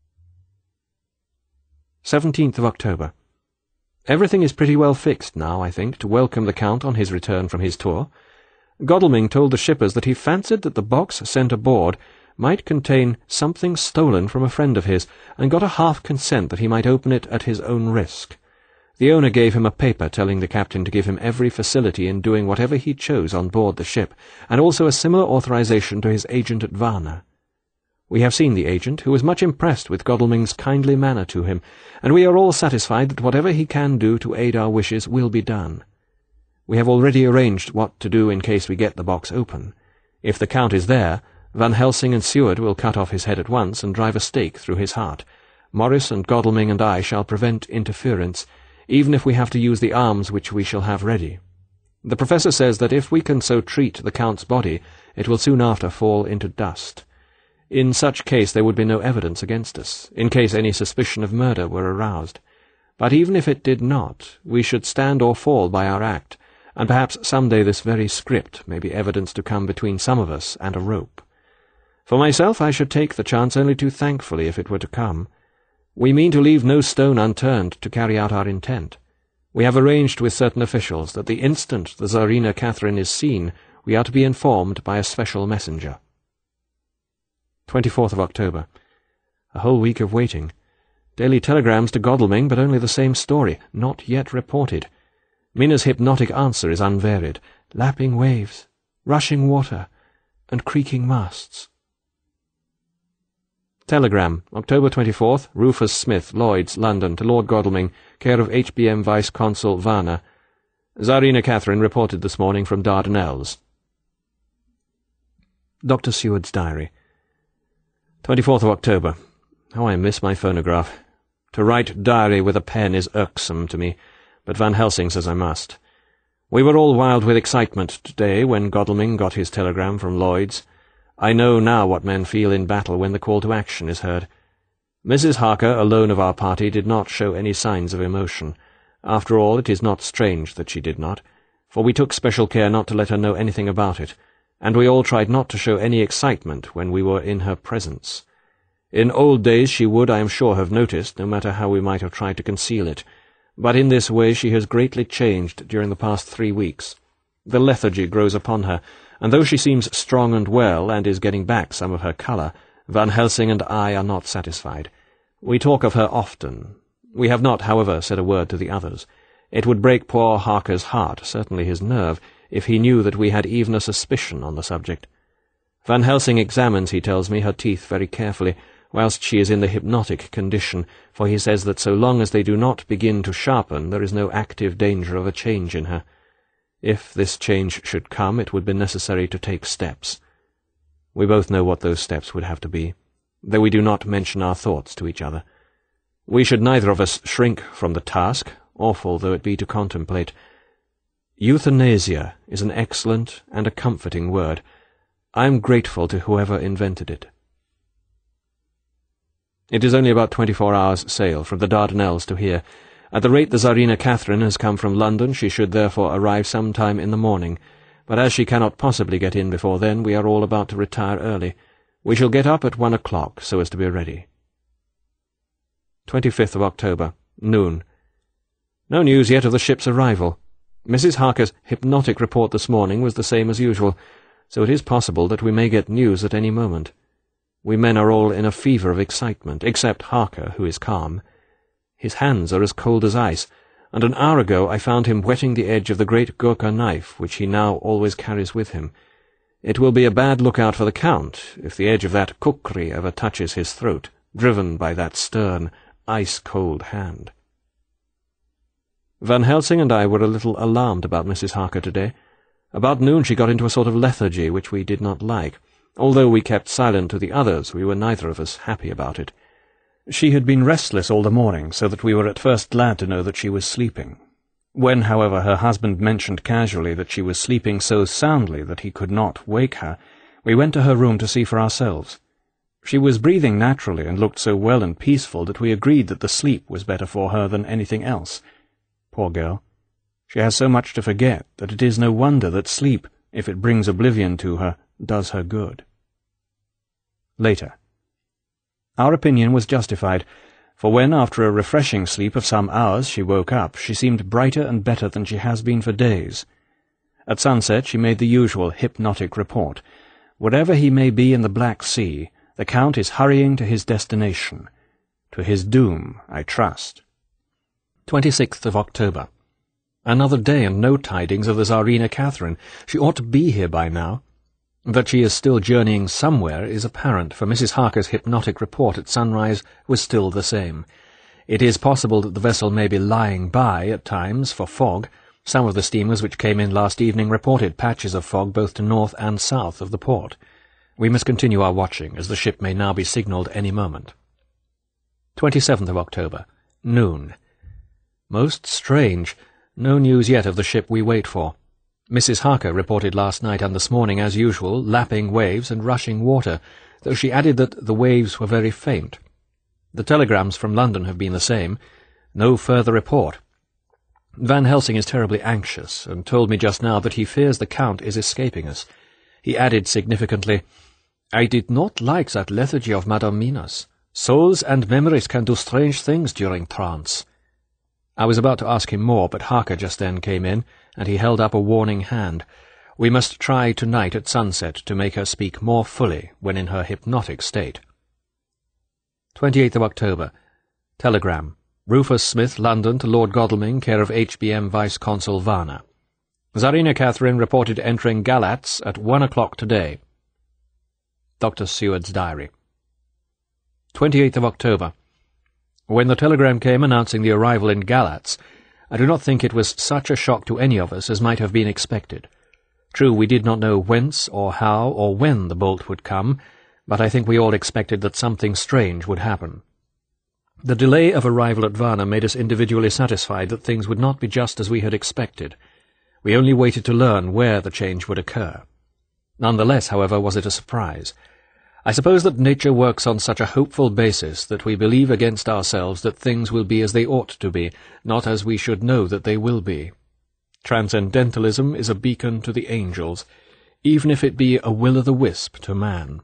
seventeenth of October. Everything is pretty well fixed now, I think, to welcome the Count on his return from his tour. Godalming told the shippers that he fancied that the box sent aboard might contain something stolen from a friend of his, and got a half consent that he might open it at his own risk. The owner gave him a paper telling the captain to give him every facility in doing whatever he chose on board the ship, and also a similar authorization to his agent at Varna. We have seen the agent, who was much impressed with Godalming's kindly manner to him, and we are all satisfied that whatever he can do to aid our wishes will be done. We have already arranged what to do in case we get the box open. If the Count is there, Van Helsing and Seward will cut off his head at once and drive a stake through his heart. Morris and Godalming and I shall prevent interference, even if we have to use the arms which we shall have ready. The Professor says that if we can so treat the Count's body, it will soon after fall into dust. In such case there would be no evidence against us, in case any suspicion of murder were aroused. But even if it did not, we should stand or fall by our act, and perhaps some day this very script may be evidence to come between some of us and a rope. For myself, I should take the chance only too thankfully if it were to come. We mean to leave no stone unturned to carry out our intent. We have arranged with certain officials that the instant the Tsarina Catherine is seen, we are to be informed by a special messenger. twenty-fourth of October. A whole week of waiting. Daily telegrams to Godalming, but only the same story, not yet reported. Mina's hypnotic answer is unvaried, lapping waves, rushing water, and creaking masts. Telegram, October twenty-fourth, Rufus Smith, Lloyd's, London, to Lord Godalming, care of H B M Vice-Consul Varna. Tsarina Catherine reported this morning from Dardanelles. Doctor Seward's diary. twenty-fourth of October. How I miss my phonograph. To write diary with a pen is irksome to me, but Van Helsing says I must. We were all wild with excitement today when Godalming got his telegram from Lloyd's. I know now what men feel in battle when the call to action is heard. Missus Harker, alone of our party, did not show any signs of emotion. After all, it is not strange that she did not, for we took special care not to let her know anything about it, and we all tried not to show any excitement when we were in her presence. In old days she would, I am sure, have noticed, no matter how we might have tried to conceal it, but in this way she has greatly changed during the past three weeks. The lethargy grows upon her, and though she seems strong and well, and is getting back some of her colour, Van Helsing and I are not satisfied. We talk of her often. We have not, however, said a word to the others. It would break poor Harker's heart, certainly his nerve, if he knew that we had even a suspicion on the subject. Van Helsing examines, he tells me, her teeth very carefully, whilst she is in the hypnotic condition, for he says that so long as they do not begin to sharpen, there is no active danger of a change in her. If this change should come, it would be necessary to take steps. We both know what those steps would have to be, though we do not mention our thoughts to each other. We should neither of us shrink from the task, awful though it be to contemplate. Euthanasia is an excellent and a comforting word. I am grateful to whoever invented it. It is only about twenty-four hours' sail from the Dardanelles to here. At the rate the Tsarina Catherine has come from London, she should therefore arrive some time in the morning, but as she cannot possibly get in before then, we are all about to retire early. We shall get up at one o'clock, so as to be ready. twenty-fifth of October, noon. No news yet of the ship's arrival. Missus Harker's hypnotic report this morning was the same as usual, so it is possible that we may get news at any moment. We men are all in a fever of excitement, except Harker, who is calm. His hands are as cold as ice, and an hour ago I found him whetting the edge of the great Gurkha knife which he now always carries with him. It will be a bad lookout for the Count if the edge of that kukri ever touches his throat, driven by that stern, ice-cold hand. Van Helsing and I were a little alarmed about Missus Harker today. About noon she got into a sort of lethargy which we did not like. Although we kept silent to the others, we were neither of us happy about it. She had been restless all the morning, so that we were at first glad to know that she was sleeping. When, however, her husband mentioned casually that she was sleeping so soundly that he could not wake her, we went to her room to see for ourselves. She was breathing naturally and looked so well and peaceful that we agreed that the sleep was better for her than anything else. Poor girl. She has so much to forget that it is no wonder that sleep, if it brings oblivion to her, does her good. Later. Our opinion was justified, for when, after a refreshing sleep of some hours, she woke up, she seemed brighter and better than she has been for days. At sunset she made the usual hypnotic report. Wherever he may be in the Black Sea, the Count is hurrying to his destination. To his doom, I trust. twenty-sixth of October. Another day and no tidings of the Tsarina Catherine. She ought to be here by now. That she is still journeying somewhere is apparent, for Missus Harker's hypnotic report at sunrise was still the same. It is possible that the vessel may be lying by at times for fog. Some of the steamers which came in last evening reported patches of fog both to north and south of the port. We must continue our watching, as the ship may now be signalled any moment. twenty-seventh of October. Noon. Most strange. No news yet of the ship we wait for. Missus Harker reported last night and this morning, as usual, lapping waves and rushing water, though she added that the waves were very faint. The telegrams from London have been the same. No further report. Van Helsing is terribly anxious, and told me just now that he fears the Count is escaping us. He added significantly, "I did not like that lethargy of Madame Mina's. Souls and memories can do strange things during trance." I was about to ask him more, but Harker just then came in, and he held up a warning hand. We must try tonight at sunset to make her speak more fully when in her hypnotic state. twenty-eighth of October. Telegram. Rufus Smith, London, to Lord Godalming, care of H B M Vice-Consul Varna. Tsarina Catherine reported entering Galatz at one o'clock today. Doctor Seward's diary. twenty-eighth of October. When the telegram came announcing the arrival in Galatz, I do not think it was such a shock to any of us as might have been expected. True, we did not know whence or how or when the bolt would come, but I think we all expected that something strange would happen. The delay of arrival at Varna made us individually satisfied that things would not be just as we had expected. We only waited to learn where the change would occur. None the less, however, was it a surprise. I suppose that nature works on such a hopeful basis that we believe against ourselves that things will be as they ought to be, not as we should know that they will be. Transcendentalism is a beacon to the angels, even if it be a will-o'-the-wisp to man.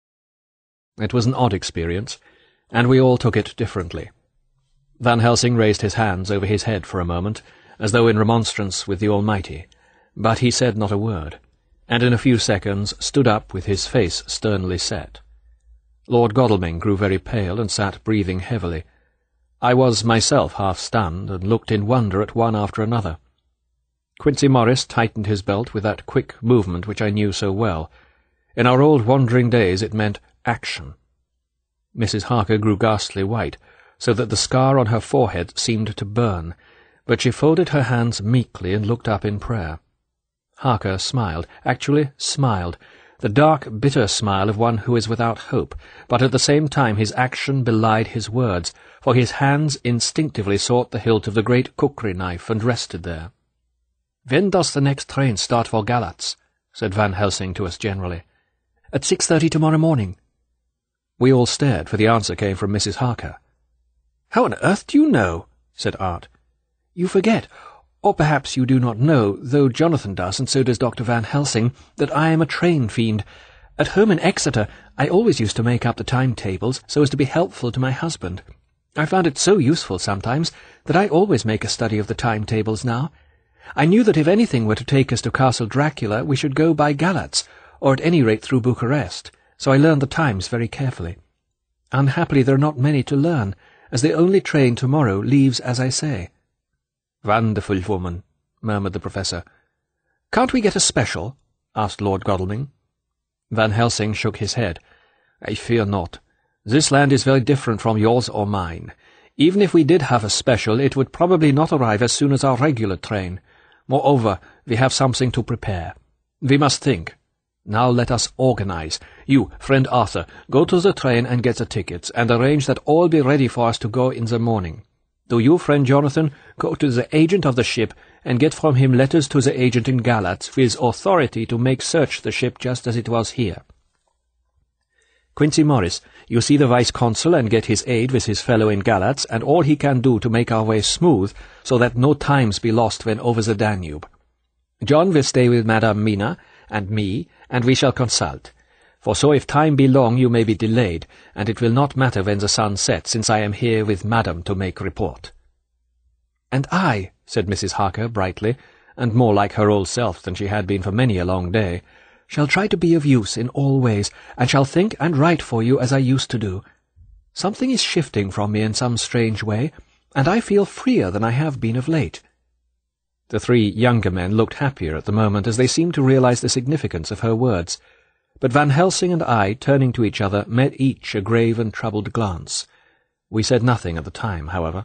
It was an odd experience, and we all took it differently. Van Helsing raised his hands over his head for a moment, as though in remonstrance with the Almighty, but he said not a word, and in a few seconds stood up with his face sternly set. Lord Godalming grew very pale and sat breathing heavily. I was myself half stunned, and looked in wonder at one after another. Quincey Morris tightened his belt with that quick movement which I knew so well. In our old wandering days it meant action. Missus Harker grew ghastly white, so that the scar on her forehead seemed to burn, but she folded her hands meekly and looked up in prayer. Harker smiled, actually smiled, the dark, bitter smile of one who is without hope, but at the same time his action belied his words, for his hands instinctively sought the hilt of the great kukri knife and rested there. "When does the next train start for Galatz?" said Van Helsing to us generally. "At six thirty tomorrow morning." We all stared, for the answer came from Missus Harker. "How on earth do you know?" said Art. "You forget, or perhaps you do not know, though Jonathan does, and so does Doctor Van Helsing, that I am a train fiend. At home in Exeter I always used to make up the timetables so as to be helpful to my husband. I found it so useful sometimes that I always make a study of the timetables now. I knew that if anything were to take us to Castle Dracula we should go by Galatz, or at any rate through Bucharest, so I learned the times very carefully. Unhappily there are not many to learn, as the only train tomorrow leaves as I say." "Wonderful woman," murmured the Professor. "Can't we get a special?" asked Lord Godalming. Van Helsing shook his head. "I fear not. This land is very different from yours or mine. Even if we did have a special, it would probably not arrive as soon as our regular train. Moreover, we have something to prepare. We must think. Now let us organize. You, friend Arthur, go to the train and get the tickets, and arrange that all be ready for us to go in the morning. Do you, friend Jonathan, go to the agent of the ship, and get from him letters to the agent in Galatz, with authority to make search the ship just as it was here. Quincey Morris, you see the vice-consul and get his aid with his fellow in Galatz, and all he can do to make our way smooth, so that no times be lost when over the Danube. John will stay with Madam Mina, and me, and we shall consult. For so if time be long you may be delayed, and it will not matter when the sun sets, since I am here with Madam to make report. And I, said Missus Harker brightly, and more like her old self than she had been for many a long day, shall try to be of use in all ways, and shall think and write for you as I used to do. Something is shifting from me in some strange way, and I feel freer than I have been of late. The three younger men looked happier at the moment as they seemed to realize the significance of her words, but Van Helsing and I, turning to each other, met each a grave and troubled glance. We said nothing at the time, however.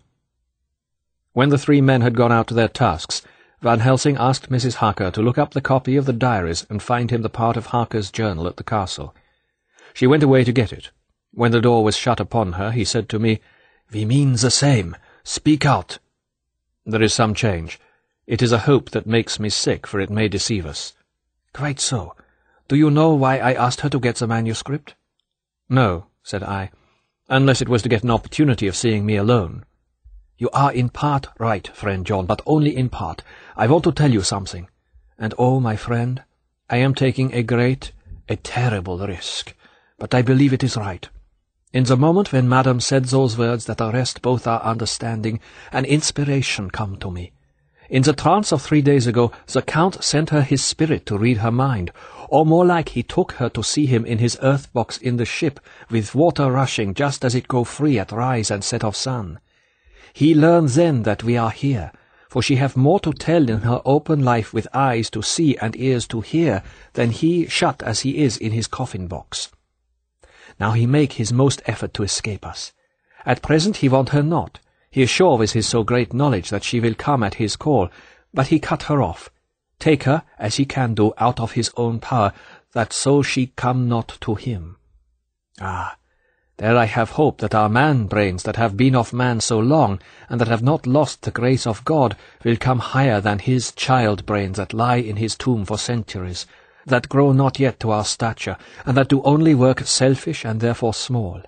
When the three men had gone out to their tasks, Van Helsing asked Missus Harker to look up the copy of the diaries and find him the part of Harker's journal at the castle. She went away to get it. When the door was shut upon her, he said to me, "We mean the same. Speak out." "There is some change. It is a hope that makes me sick, for it may deceive us." "Quite so. Do you know why I asked her to get the manuscript?" "No," said I, "unless it was to get an opportunity of seeing me alone." "You are in part right, friend John, but only in part. I want to tell you something. And oh, my friend, I am taking a great, a terrible risk, but I believe it is right. In the moment when Madam said those words that arrest both our understanding, an inspiration come to me. In the trance of three days ago, the Count sent her his spirit to read her mind, or more like he took her to see him in his earth-box in the ship, with water rushing just as it go free at rise and set of sun. He learned then that we are here, for she have more to tell in her open life with eyes to see and ears to hear than he, shut as he is in his coffin-box. Now he make his most effort to escape us. At present he want her not. He is sure with his so great knowledge that she will come at his call, but he cut her off. Take her, as he can do, out of his own power, that so she come not to him. Ah, there I have hope that our man-brains that have been of man so long, and that have not lost the grace of God, will come higher than his child-brains that lie in his tomb for centuries, that grow not yet to our stature, and that do only work selfish and therefore small.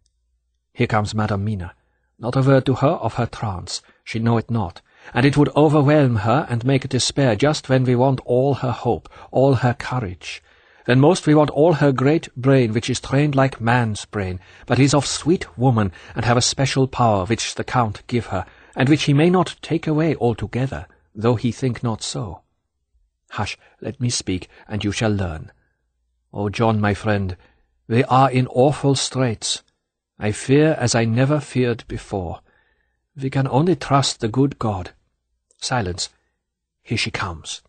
Here comes Madam Mina. Not a word to her of her trance. She know it not, and it would overwhelm her and make despair just when we want all her hope, all her courage. Then most we want all her great brain, which is trained like man's brain, but is of sweet woman, and have a special power which the Count give her, and which he may not take away altogether, though he think not so. Hush, let me speak, and you shall learn. Oh, John, my friend, we are in awful straits. I fear as I never feared before. We can only trust the good God. Silence. Here she comes.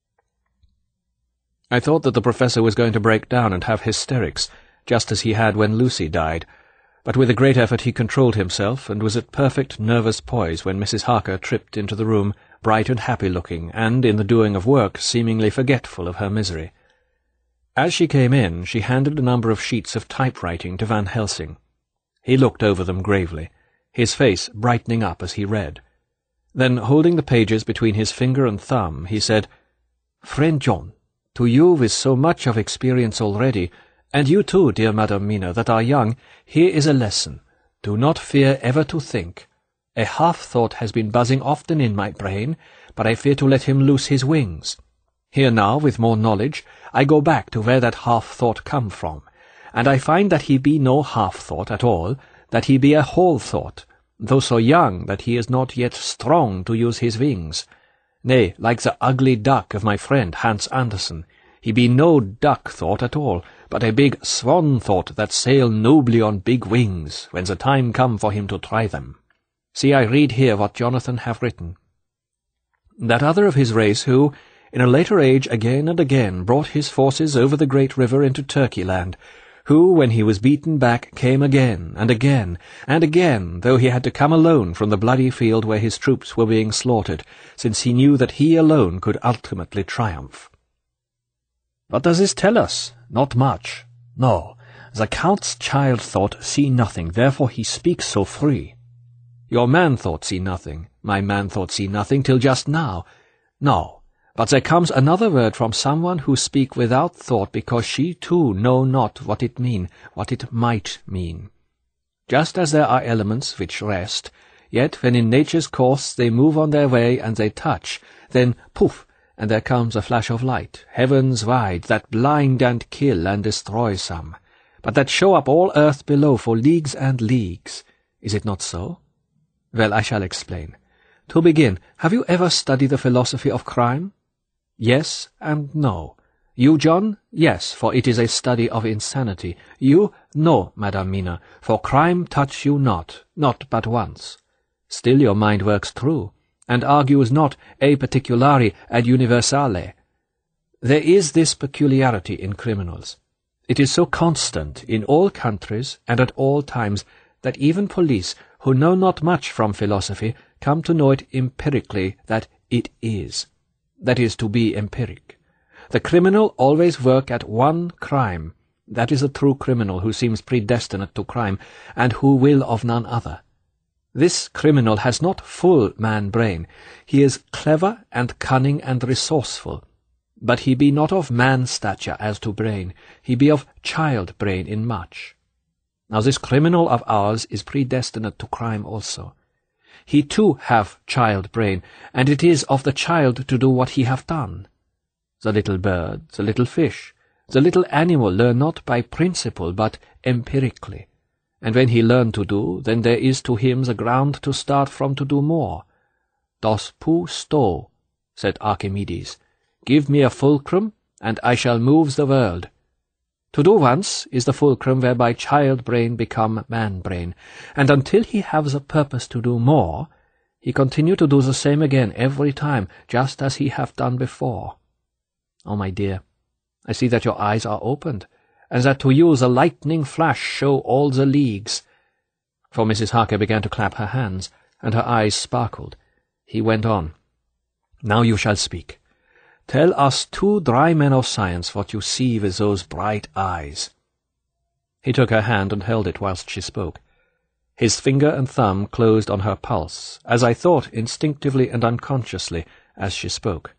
I thought that the professor was going to break down and have hysterics, just as he had when Lucy died, but with a great effort he controlled himself, and was at perfect nervous poise when Missus Harker tripped into the room, bright and happy-looking, and, in the doing of work, seemingly forgetful of her misery. As she came in, she handed a number of sheets of typewriting to Van Helsing. He looked over them gravely, his face brightening up as he read. Then, holding the pages between his finger and thumb, he said, "Friend John, to you with so much of experience already, and you too, dear Madam Mina, that are young, here is a lesson. Do not fear ever to think. A half-thought has been buzzing often in my brain, but I fear to let him loose his wings. Here now, with more knowledge, I go back to where that half-thought come from, and I find that he be no half-thought at all, that he be a whole thought, though so young that he is not yet strong to use his wings. Nay, like the ugly duck of my friend Hans Andersen, he be no duck-thought at all, but a big swan-thought that sail nobly on big wings, when the time come for him to try them. See, I read here what Jonathan have written. That other of his race who, in a later age again and again, brought his forces over the great river into Turkey-land, who, when he was beaten back, came again, and again, and again, though he had to come alone from the bloody field where his troops were being slaughtered, since he knew that he alone could ultimately triumph. What does this tell us? Not much. No, the Count's child thought see nothing, therefore he speaks so free. Your man thought see nothing, my man thought see nothing, till just now. No, but there comes another word from someone who speak without thought, because she too know not what it mean, what it might mean. Just as there are elements which rest, yet when in nature's course they move on their way and they touch, then poof, and there comes a flash of light, heavens wide, that blind and kill and destroy some, but that show up all earth below for leagues and leagues. Is it not so? Well, I shall explain. To begin, have you ever studied the philosophy of crime? Yes and no. You, John? Yes, for it is a study of insanity. You? No, Madame Mina, for crime touch you not, not but once. Still your mind works true, and argues not a particulari ad universale. There is this peculiarity in criminals. It is so constant in all countries and at all times that even police, who know not much from philosophy, come to know it empirically that it is. That is, to be empiric. The criminal always work at one crime. That is a true criminal who seems predestinate to crime, and who will of none other. This criminal has not full man-brain. He is clever and cunning and resourceful. But he be not of man-stature as to brain. He be of child-brain in much. Now this criminal of ours is predestinate to crime also. He too have child-brain, and it is of the child to do what he have done. The little bird, the little fish, the little animal learn not by principle, but empirically. And when he learn to do, then there is to him the ground to start from to do more. Dos pou sto, said Archimedes. Give me a fulcrum, and I shall move the world. To do once is the fulcrum whereby child-brain become man-brain, and until he have the purpose to do more, he continue to do the same again every time, just as he have done before. Oh, my dear, I see that your eyes are opened, and that to you the lightning flash show all the leagues. For Missus Harker began to clap her hands, and her eyes sparkled. He went on. Now you shall speak. Tell us two dry men of science what you see with those bright eyes. He took her hand and held it whilst she spoke. His finger and thumb closed on her pulse, as I thought instinctively and unconsciously as she spoke.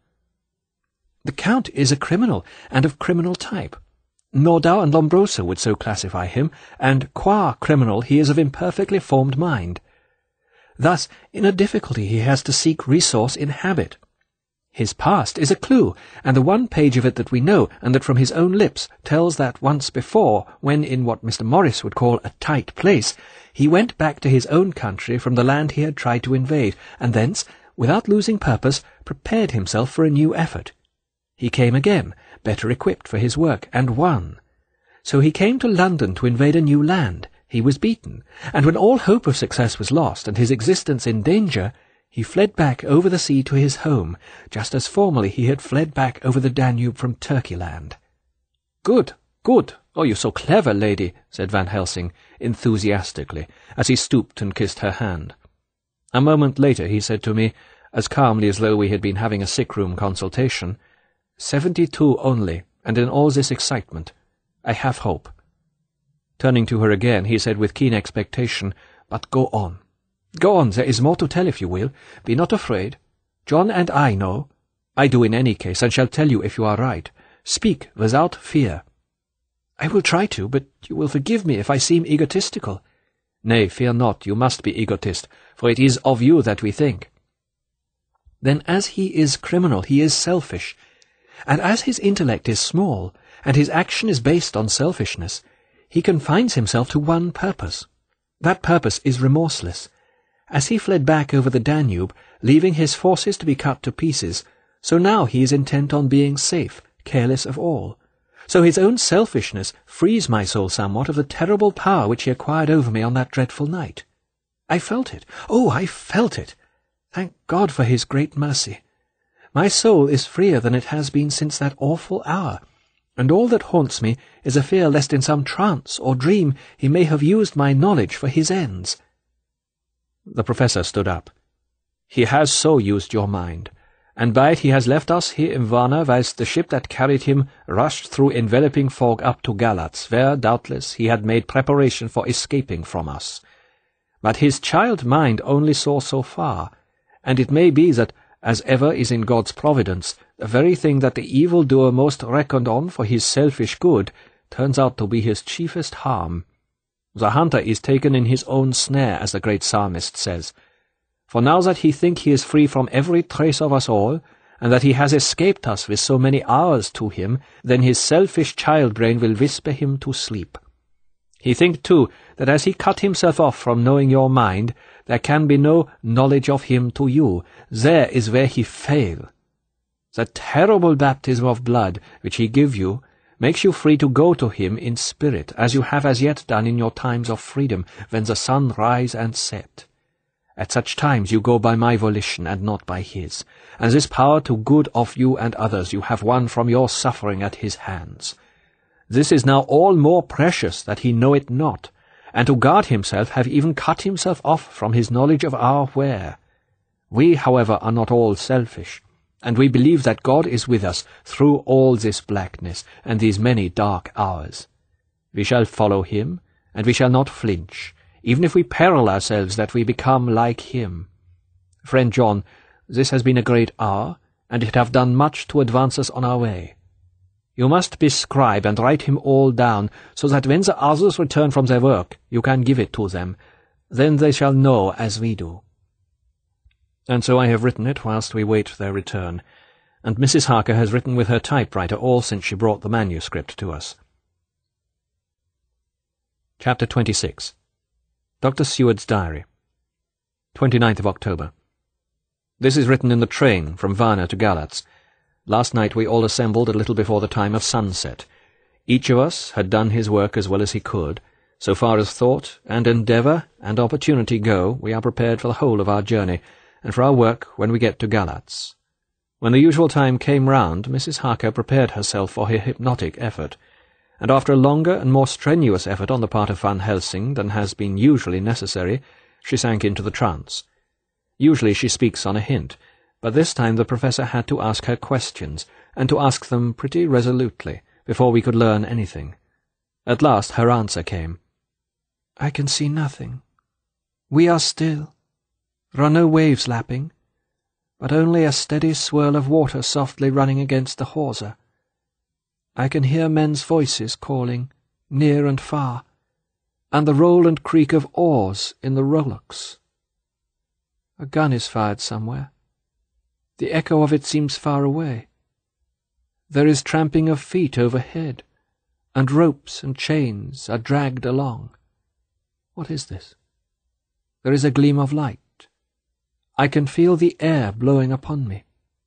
The Count is a criminal, and of criminal type. Nordau and Lombroso would so classify him, and qua criminal he is of imperfectly formed mind. Thus, in a difficulty he has to seek resource in habit. His past is a clue, and the one page of it that we know, and that from his own lips tells that once before, when in what Mister Morris would call a tight place, he went back to his own country from the land he had tried to invade, and thence, without losing purpose, prepared himself for a new effort. He came again, better equipped for his work, and won. So he came to London to invade a new land. He was beaten, and when all hope of success was lost, and his existence in danger, he fled back over the sea to his home, just as formerly he had fled back over the Danube from Turkeyland. "Good, good! Oh, you're so clever, lady," said Van Helsing, enthusiastically, as he stooped and kissed her hand. A moment later he said to me, as calmly as though we had been having a sick-room consultation, Seventy-two only, and in all this excitement. I have hope." Turning to her again, he said with keen expectation, "But go on. Go on, there is more to tell if you will. Be not afraid. John and I know. I do in any case, and shall tell you if you are right. Speak without fear." "I will try to, but you will forgive me if I seem egotistical." "Nay, fear not, you must be egotist, for it is of you that we think." "Then as he is criminal, he is selfish. And as his intellect is small, and his action is based on selfishness, he confines himself to one purpose. That purpose is remorseless. As he fled back over the Danube, leaving his forces to be cut to pieces, so now he is intent on being safe, careless of all. So his own selfishness frees my soul somewhat of the terrible power which he acquired over me on that dreadful night. I felt it. Oh, I felt it. Thank God for his great mercy. My soul is freer than it has been since that awful hour, and all that haunts me is a fear lest in some trance or dream he may have used my knowledge for his ends." The professor stood up. "He has so used your mind, and by it he has left us here in Varna, whilst the ship that carried him rushed through enveloping fog up to Galatz, where, doubtless, he had made preparation for escaping from us. But his child mind only saw so far, and it may be that, as ever is in God's providence, the very thing that the evil-doer most reckoned on for his selfish good turns out to be his chiefest harm. The hunter is taken in his own snare, as the great psalmist says. For now that he think he is free from every trace of us all, and that he has escaped us with so many hours to him, then his selfish child-brain will whisper him to sleep. He think, too, that as he cut himself off from knowing your mind, there can be no knowledge of him to you. There is where he fail. The terrible baptism of blood which he give you makes you free to go to him in spirit, as you have as yet done in your times of freedom, when the sun rise and set. At such times you go by my volition and not by his, and this power to good of you and others you have won from your suffering at his hands. This is now all more precious that he know it not, and to guard himself have even cut himself off from his knowledge of our where. We, however, are not all selfish, and we believe that God is with us through all this blackness and these many dark hours. We shall follow him, and we shall not flinch, even if we peril ourselves that we become like him. Friend John, this has been a great hour, and it have done much to advance us on our way. You must be scribe and write him all down, so that when the others return from their work, you can give it to them. Then they shall know as we do. And so I have written it whilst we wait their return, and Missus Harker has written with her typewriter all since she brought the manuscript to us. Chapter twenty-six. Doctor Seward's Diary. twenty-ninth of October. This is written in the train from Varna to Galatz. Last night we all assembled a little before the time of sunset. Each of us had done his work as well as he could. So far as thought and endeavour and opportunity go, we are prepared for the whole of our journey, and for our work when we get to Galatz. When the usual time came round, Missus Harker prepared herself for her hypnotic effort, and after a longer and more strenuous effort on the part of Van Helsing than has been usually necessary, she sank into the trance. Usually she speaks on a hint, but this time the professor had to ask her questions, and to ask them pretty resolutely, before we could learn anything. At last her answer came. "I can see nothing. We are still. There are no waves lapping, but only a steady swirl of water softly running against the hawser. I can hear men's voices calling, near and far, and the roll and creak of oars in the rowlocks. A gun is fired somewhere. The echo of it seems far away. There is tramping of feet overhead, and ropes and chains are dragged along. What is this? There is a gleam of light. I can feel the air blowing upon me."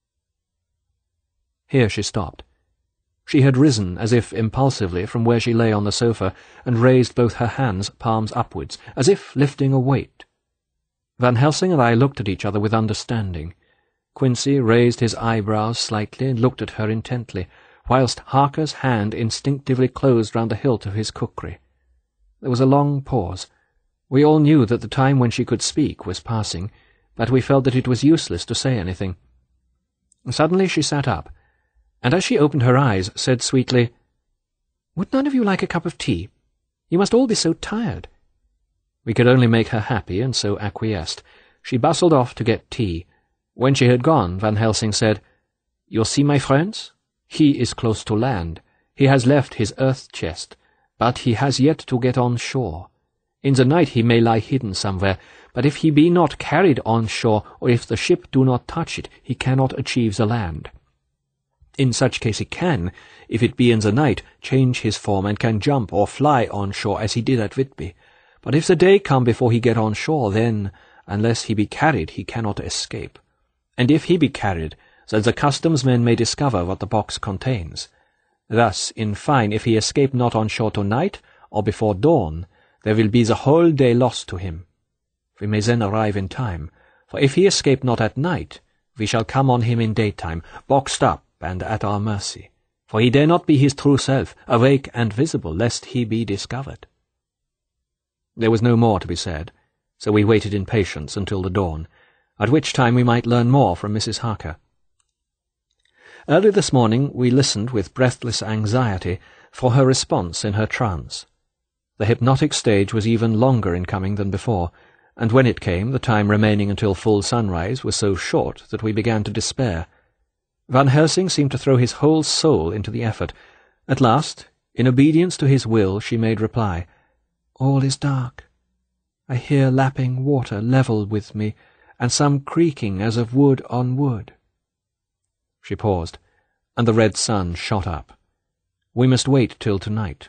Here she stopped. She had risen, as if impulsively, from where she lay on the sofa, and raised both her hands, palms upwards, as if lifting a weight. Van Helsing and I looked at each other with understanding. Quincy raised his eyebrows slightly and looked at her intently, whilst Harker's hand instinctively closed round the hilt of his kukri. There was a long pause. We all knew that the time when she could speak was passing, but we felt that it was useless to say anything. Suddenly she sat up, and as she opened her eyes, said sweetly, "Would none of you like a cup of tea? You must all be so tired." We could only make her happy, and so acquiesced. She bustled off to get tea. When she had gone, Van Helsing said, "You see, my friends, he is close to land. He has left his earth chest, but he has yet to get on shore. In the night he may lie hidden somewhere, but if he be not carried on shore, or if the ship do not touch it, he cannot achieve the land. In such case he can, if it be in the night, change his form and can jump or fly on shore as he did at Whitby. But if the day come before he get on shore, then, unless he be carried, he cannot escape. And if he be carried, then the customs men may discover what the box contains. Thus, in fine, if he escape not on shore to-night, or before dawn, there will be the whole day lost to him. We may then arrive in time, for if he escape not at night, we shall come on him in daytime, boxed up and at our mercy, for he dare not be his true self, awake and visible, lest he be discovered." There was no more to be said, so we waited in patience until the dawn, at which time we might learn more from Missus Harker. Early this morning we listened with breathless anxiety for her response in her trance. The hypnotic stage was even longer in coming than before, and when it came, the time remaining until full sunrise was so short that we began to despair. Van Helsing seemed to throw his whole soul into the effort. At last, in obedience to his will, she made reply, "All is dark. I hear lapping water level with me, and some creaking as of wood on wood." She paused, and the red sun shot up. We must wait till tonight.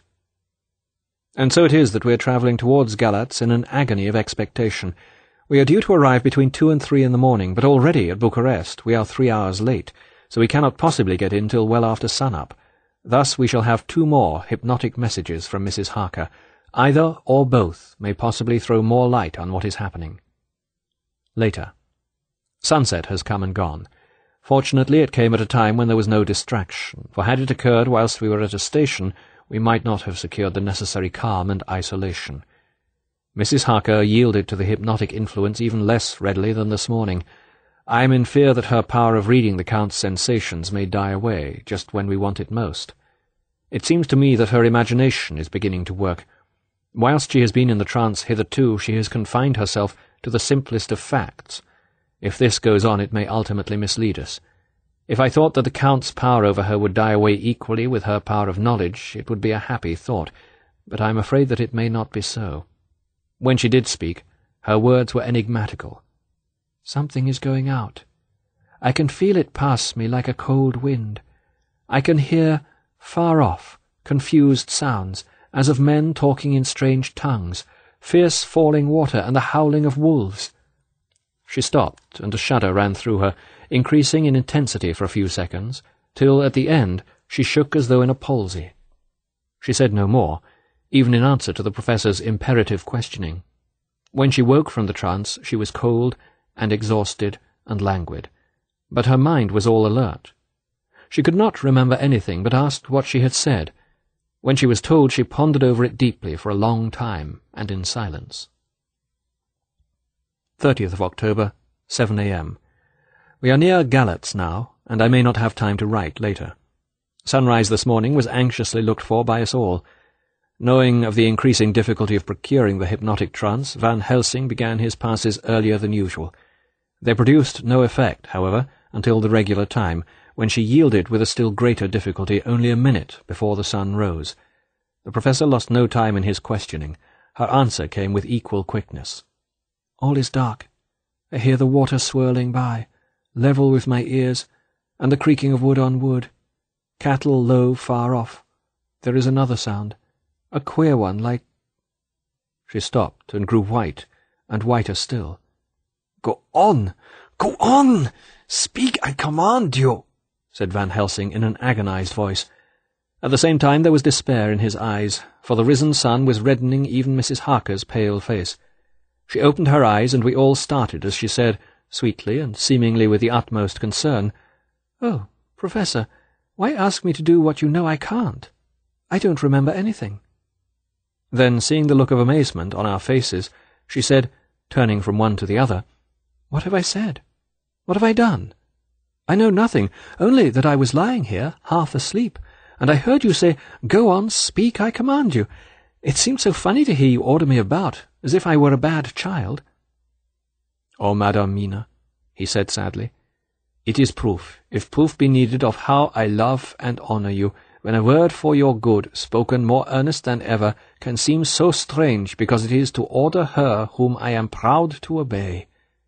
And so it is that we are travelling towards Galatz in an agony of expectation. We are due to arrive between two and three in the morning, but already at Bucharest we are three hours late, so we cannot possibly get in till well after sun-up. Thus we shall have two more hypnotic messages from Missus Harker. Either or both may possibly throw more light on what is happening. Later. Sunset has come and gone. Fortunately it came at a time when there was no distraction, for had it occurred whilst we were at a station, we might not have secured the necessary calm and isolation. Missus Harker yielded to the hypnotic influence even less readily than this morning. I am in fear that her power of reading the Count's sensations may die away just when we want it most. It seems to me that her imagination is beginning to work. Whilst she has been in the trance hitherto, she has confined herself to the simplest of facts. If this goes on, it may ultimately mislead us. If I thought that the Count's power over her would die away equally with her power of knowledge, it would be a happy thought, but I am afraid that it may not be so. When she did speak, her words were enigmatical. "Something is going out. I can feel it pass me like a cold wind. I can hear, far off, confused sounds, as of men talking in strange tongues, fierce falling water and the howling of wolves." She stopped, and a shudder ran through her, increasing in intensity for a few seconds, till at the end she shook as though in a palsy. She said no more, even in answer to the Professor's imperative questioning. When she woke from the trance, she was cold and exhausted and languid, but her mind was all alert. She could not remember anything, but asked what she had said. When she was told, she pondered over it deeply for a long time, and in silence. thirtieth of October, seven a m We are near Galatz now, and I may not have time to write later. Sunrise this morning was anxiously looked for by us all. Knowing of the increasing difficulty of procuring the hypnotic trance, Van Helsing began his passes earlier than usual. They produced no effect, however, until the regular time, when she yielded with a still greater difficulty only a minute before the sun rose. The Professor lost no time in his questioning. Her answer came with equal quickness. "All is dark. I hear the water swirling by, level with my ears, and the creaking of wood on wood. Cattle low far off. There is another sound, a queer one, like—" She stopped and grew white, and whiter still. "Go on! Go on! Speak, I command you!" said Van Helsing in an agonized voice. At the same time there was despair in his eyes, for the risen sun was reddening even Missus Harker's pale face. She opened her eyes, and we all started as she said, sweetly and seemingly with the utmost concern, "Oh, Professor, why ask me to do what you know I can't? I don't remember anything." Then, seeing the look of amazement on our faces, she said, turning from one to the other, "What have I said? What have I done? I know nothing, only that I was lying here, half asleep, and I heard you say, 'Go on, speak, I command you.' It seemed so funny to hear you order me about, as if I were a bad child." "Oh, Madam Mina," he said sadly, "it is proof, if proof be needed, of how I love and honour you, when a word for your good, spoken more earnest than ever, can seem so strange because it is to order her whom I am proud to obey."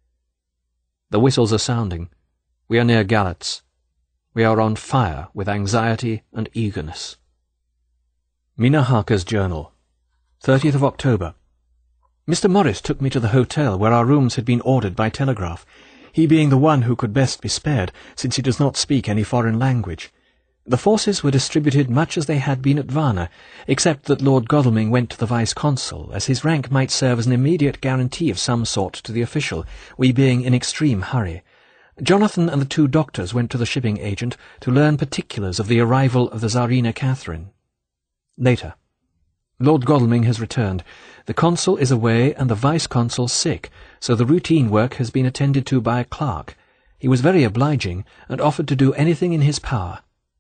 The whistles are sounding. We are near Galatz. We are on fire with anxiety and eagerness. Mina Harker's Journal, thirtieth of October. Mister Morris took me to the hotel where our rooms had been ordered by telegraph, he being the one who could best be spared, since he does not speak any foreign language. The forces were distributed much as they had been at Varna, except that Lord Godalming went to the vice-consul, as his rank might serve as an immediate guarantee of some sort to the official, we being in extreme hurry. Jonathan and the two doctors went to the shipping agent to learn particulars of the arrival of the Tsarina Catherine. Later. Lord Godalming has returned. The consul is away and the vice-consul sick, so the routine work has been attended to by a clerk. He was very obliging, and offered to do anything in his power.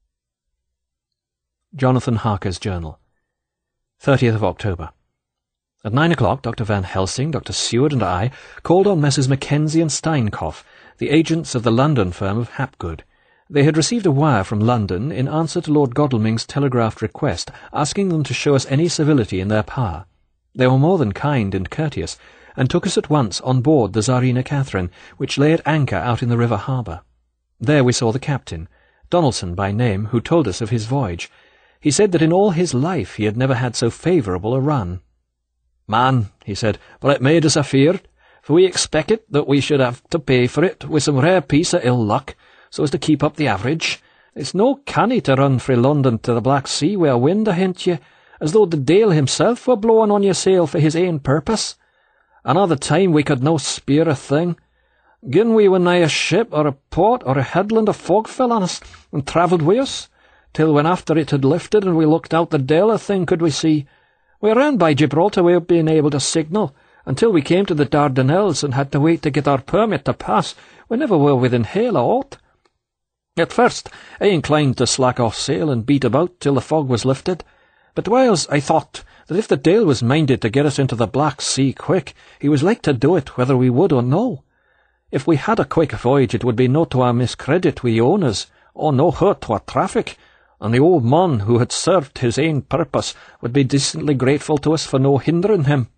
Jonathan Harker's Journal. thirtieth of October. At nine o'clock, Doctor Van Helsing, Doctor Seward, and I called on Messrs. Mackenzie and Steinkopf, the agents of the London firm of Hapgood. They had received a wire from London in answer to Lord Godalming's telegraphed request, asking them to show us any civility in their power. They were more than kind and courteous, and took us at once on board the Tsarina Catherine, which lay at anchor out in the river harbour. There we saw the captain, Donaldson by name, who told us of his voyage. He said that in all his life he had never had so favourable a run. "Man," he said, "but it made us afeard, for we expected that we should have to pay for it with some rare piece of ill luck, so as to keep up the average. It's no canny to run frae London to the Black Sea wi' a wind ahint ye, as though the Dale himself were blowing on your sail for his ain purpose. And all the time we could no speer a thing. Gin we were nigh a ship or a port or a headland, a fog fell on us and travelled wi' us, till when after it had lifted and we looked out the Dale a thing could we see. We ran by Gibraltar without being able to signal, until we came to the Dardanelles and had to wait to get our permit to pass. We never were within hail of aught. At first I inclined to slack off sail and beat about till the fog was lifted, but whiles I thought that if the Dale was minded to get us into the Black Sea quick, he was like to do it whether we would or no. If we had a quick voyage it would be no to our miscredit wi' the owners, or no hurt to our traffic, and the old mon who had served his ain purpose would be decently grateful to us for no hindering him.